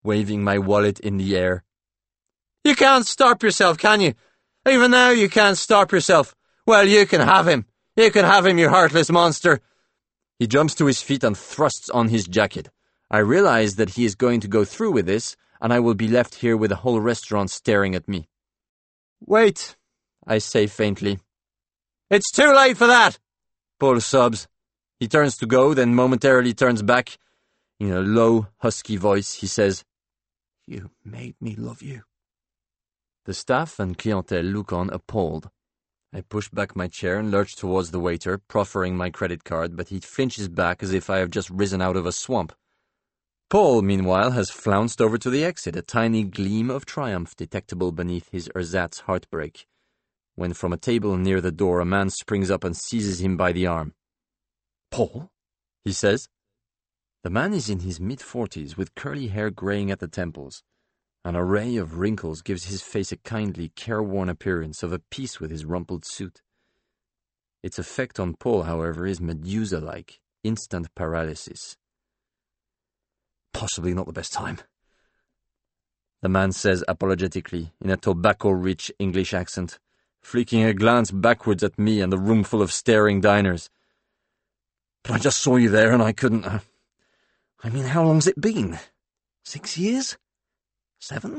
waving my wallet in the air. You can't stop yourself, can you? Even now you can't stop yourself. Well, you can have him. You can have him, you heartless monster. He jumps to his feet and thrusts on his jacket. I realize that he is going to go through with this, and I will be left here with the whole restaurant staring at me. Wait, I say faintly. It's too late for that, Paul sobs. He turns to go, then momentarily turns back. In a low, husky voice, he says, You made me love you. The staff and clientele look on appalled. I push back my chair and lurch towards the waiter, proffering my credit card, but he flinches back as if I have just risen out of a swamp. Paul, meanwhile, has flounced over to the exit, a tiny gleam of triumph detectable beneath his ersatz heartbreak, when from a table near the door a man springs up and seizes him by the arm. Paul? He says. The man is in his mid-40s, with curly hair graying at the temples. An array of wrinkles gives his face a kindly, careworn appearance of a piece with his rumpled suit. Its effect on Paul, however, is Medusa-like, instant paralysis. Possibly not the best time, the man says apologetically, in a tobacco-rich English accent, flicking a glance backwards at me and the roomful of staring diners. But I just saw you there and I couldn't... I mean, how long's it been? 6 years? 7?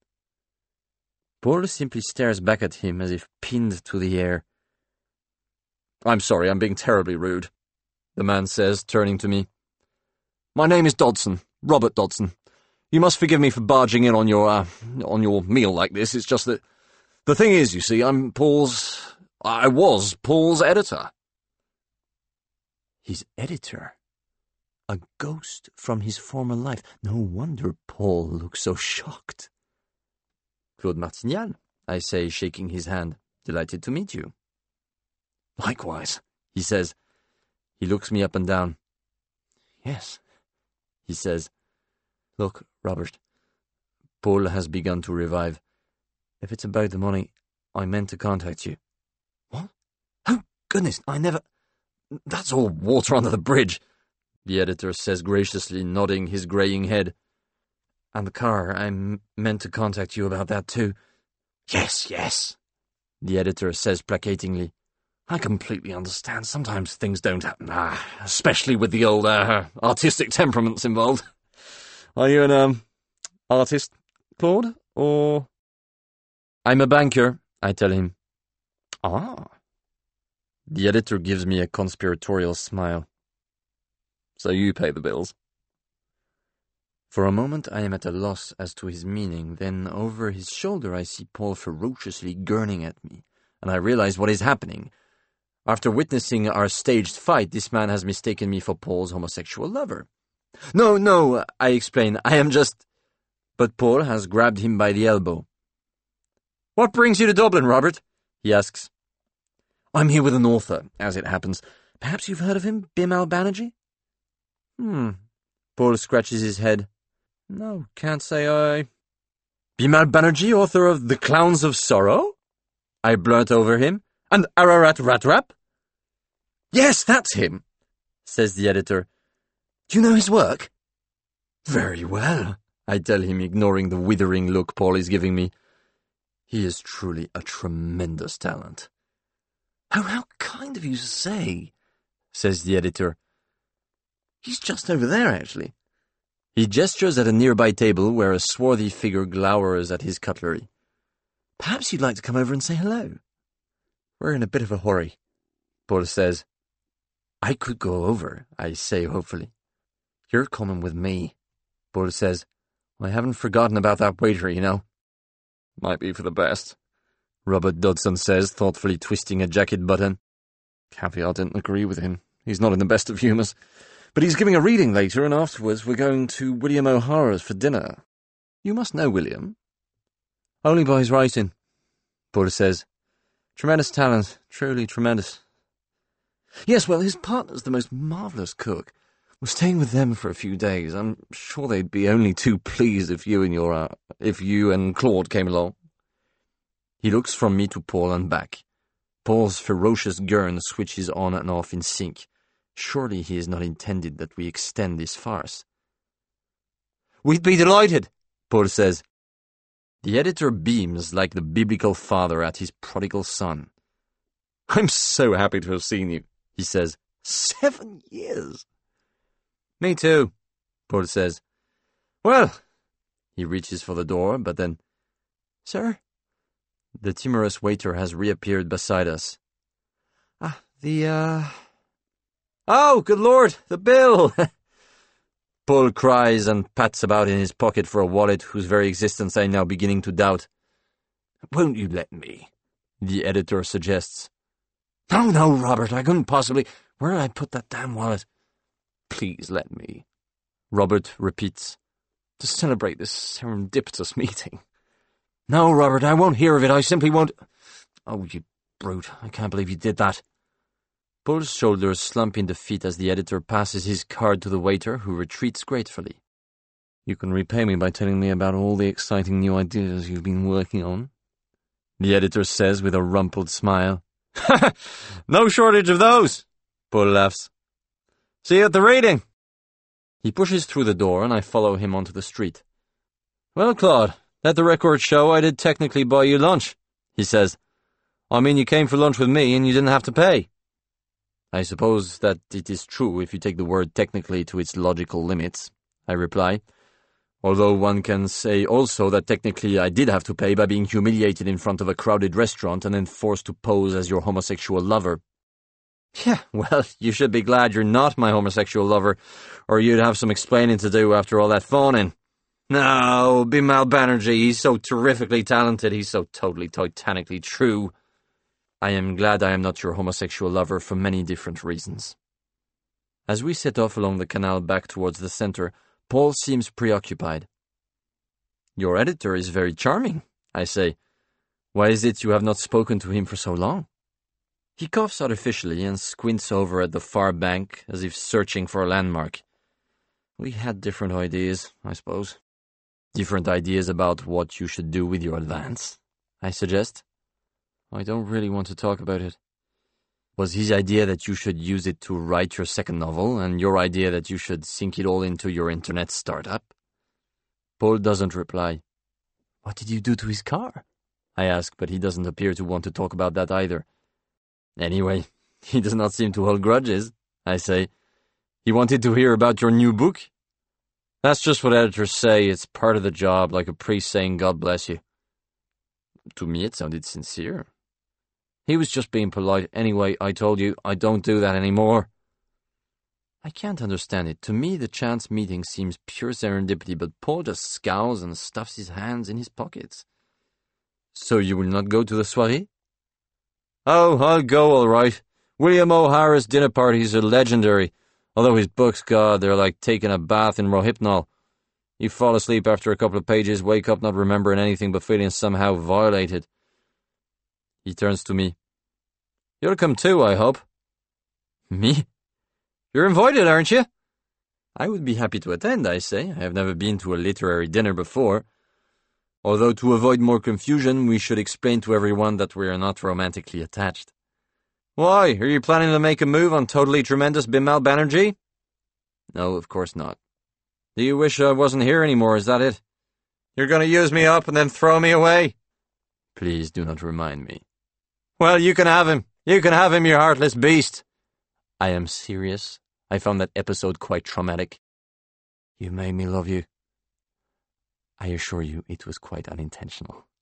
Paul simply stares back at him as if pinned to the air. I'm sorry, I'm being terribly rude, the man says, turning to me. My name is Dodson, Robert Dodson. You must forgive me for barging in on your meal like this. It's just that... The thing is, you see, I was Paul's editor. His editor? A ghost from his former life. No wonder Paul looks so shocked. Claude Martignal, I say, shaking his hand. Delighted to meet you. Likewise, he says. He looks me up and down. Yes, he says. Look, Robert, Paul has begun to revive. If it's about the money, I meant to contact you. What? Oh, goodness, I never... That's all water under the bridge, the editor says graciously, nodding his greying head. And the car, I meant to contact you about that too. Yes, the editor says placatingly. I completely understand. Sometimes things don't happen, especially with the old artistic temperaments involved. Are you an artist, Claude, or... I'm a banker, I tell him. Ah. The editor gives me a conspiratorial smile. So you pay the bills. For a moment I am at a loss as to his meaning, then over his shoulder I see Paul ferociously gurning at me, and I realize what is happening. After witnessing our staged fight, this man has mistaken me for Paul's homosexual lover. No, I explain, I am just... But Paul has grabbed him by the elbow. What brings you to Dublin, Robert? He asks. I'm here with an author, as it happens. Perhaps you've heard of him, Bimal Banerjee? Paul scratches his head. No, can't say I... Bimal Banerjee, author of The Clowns of Sorrow? I blurt over him. And Ararat Ratrap? Yes, that's him, says the editor. Do you know his work? Very well, I tell him, ignoring the withering look Paul is giving me. He is truly a tremendous talent. Oh, how kind of you to say, says the editor. He's just over there, actually. He gestures at a nearby table where a swarthy figure glowers at his cutlery. Perhaps you'd like to come over and say hello. We're in a bit of a hurry, Paul says. I could go over, I say hopefully. You're coming with me, Paul says. I haven't forgotten about that waiter, you know. Might be for the best, Robert Dodson says, thoughtfully twisting a jacket button. Caviar didn't agree with him. He's not in the best of humours. But he's giving a reading later, and afterwards we're going to William O'Hara's for dinner. You must know William. Only by his writing, Paul says. Tremendous talent, truly tremendous. Yes, well, his partner's the most marvellous cook. We're staying with them for a few days. I'm sure they'd be only too pleased if you and Claude came along. He looks from me to Paul and back. Paul's ferocious gurn switches on and off in sync. Surely he has not intended that we extend this farce. We'd be delighted, Paul says. The editor beams like the biblical father at his prodigal son. I'm so happy to have seen you, he says. 7 years. Me too, Paul says. Well, he reaches for the door, but then, Sir? The timorous waiter has reappeared beside us. Oh, good Lord, the bill! Paul cries and pats about in his pocket for a wallet whose very existence I am now beginning to doubt. Won't you let me? The editor suggests. No, Robert, I couldn't possibly. Where did I put that damn wallet? Please let me. Robert repeats. To celebrate this serendipitous meeting. No, Robert, I won't hear of it. I simply won't. Oh, you brute. I can't believe you did that. Paul's shoulders slump in defeat as the editor passes his card to the waiter, who retreats gratefully. You can repay me by telling me about all the exciting new ideas you've been working on, the editor says with a rumpled smile. No shortage of those, Paul laughs. See you at the reading. He pushes through the door and I follow him onto the street. Well, Claude, let the record show I did technically buy you lunch, he says. I mean, you came for lunch with me and you didn't have to pay. I suppose that it is true if you take the word technically to its logical limits, I reply. Although one can say also that technically I did have to pay by being humiliated in front of a crowded restaurant and then forced to pose as your homosexual lover. Yeah, well, you should be glad you're not my homosexual lover, or you'd have some explaining to do after all that phoning. No, Bimal Banerjee, he's so terrifically talented, he's so totally titanically true. I am glad I am not your homosexual lover for many different reasons. As we set off along the canal back towards the center, Paul seems preoccupied. Your editor is very charming, I say. Why is it you have not spoken to him for so long? He coughs artificially and squints over at the far bank as if searching for a landmark. We had different ideas, I suppose. Different ideas about what you should do with your advance, I suggest. I don't really want to talk about it. Was his idea that you should use it to write your second novel, and your idea that you should sink it all into your internet startup? Paul doesn't reply. What did you do to his car? I ask, but he doesn't appear to want to talk about that either. Anyway, he does not seem to hold grudges, I say. He wanted to hear about your new book? That's just what editors say. It's part of the job, like a priest saying God bless you. To me it sounded sincere. He was just being polite. Anyway, I told you, I don't do that anymore. I can't understand it. To me, the chance meeting seems pure serendipity, but Paul just scowls and stuffs his hands in his pockets. So you will not go to the soirée? Oh, I'll go all right. William O'Hara's dinner parties are legendary, although his books, God, they're like taking a bath in Rohypnol. You fall asleep after a couple of pages, wake up not remembering anything but feeling somehow violated. He turns to me. You'll come too, I hope. Me? You're invited, aren't you? I would be happy to attend, I say. I have never been to a literary dinner before. Although to avoid more confusion, we should explain to everyone that we are not romantically attached. Why, are you planning to make a move on totally tremendous Bimal Banerjee? No, of course not. Do you wish I wasn't here anymore, is that it? You're going to use me up and then throw me away? Please do not remind me. Well, you can have him. You can have him, you heartless beast. I am serious. I found that episode quite traumatic. You made me love you. I assure you it was quite unintentional.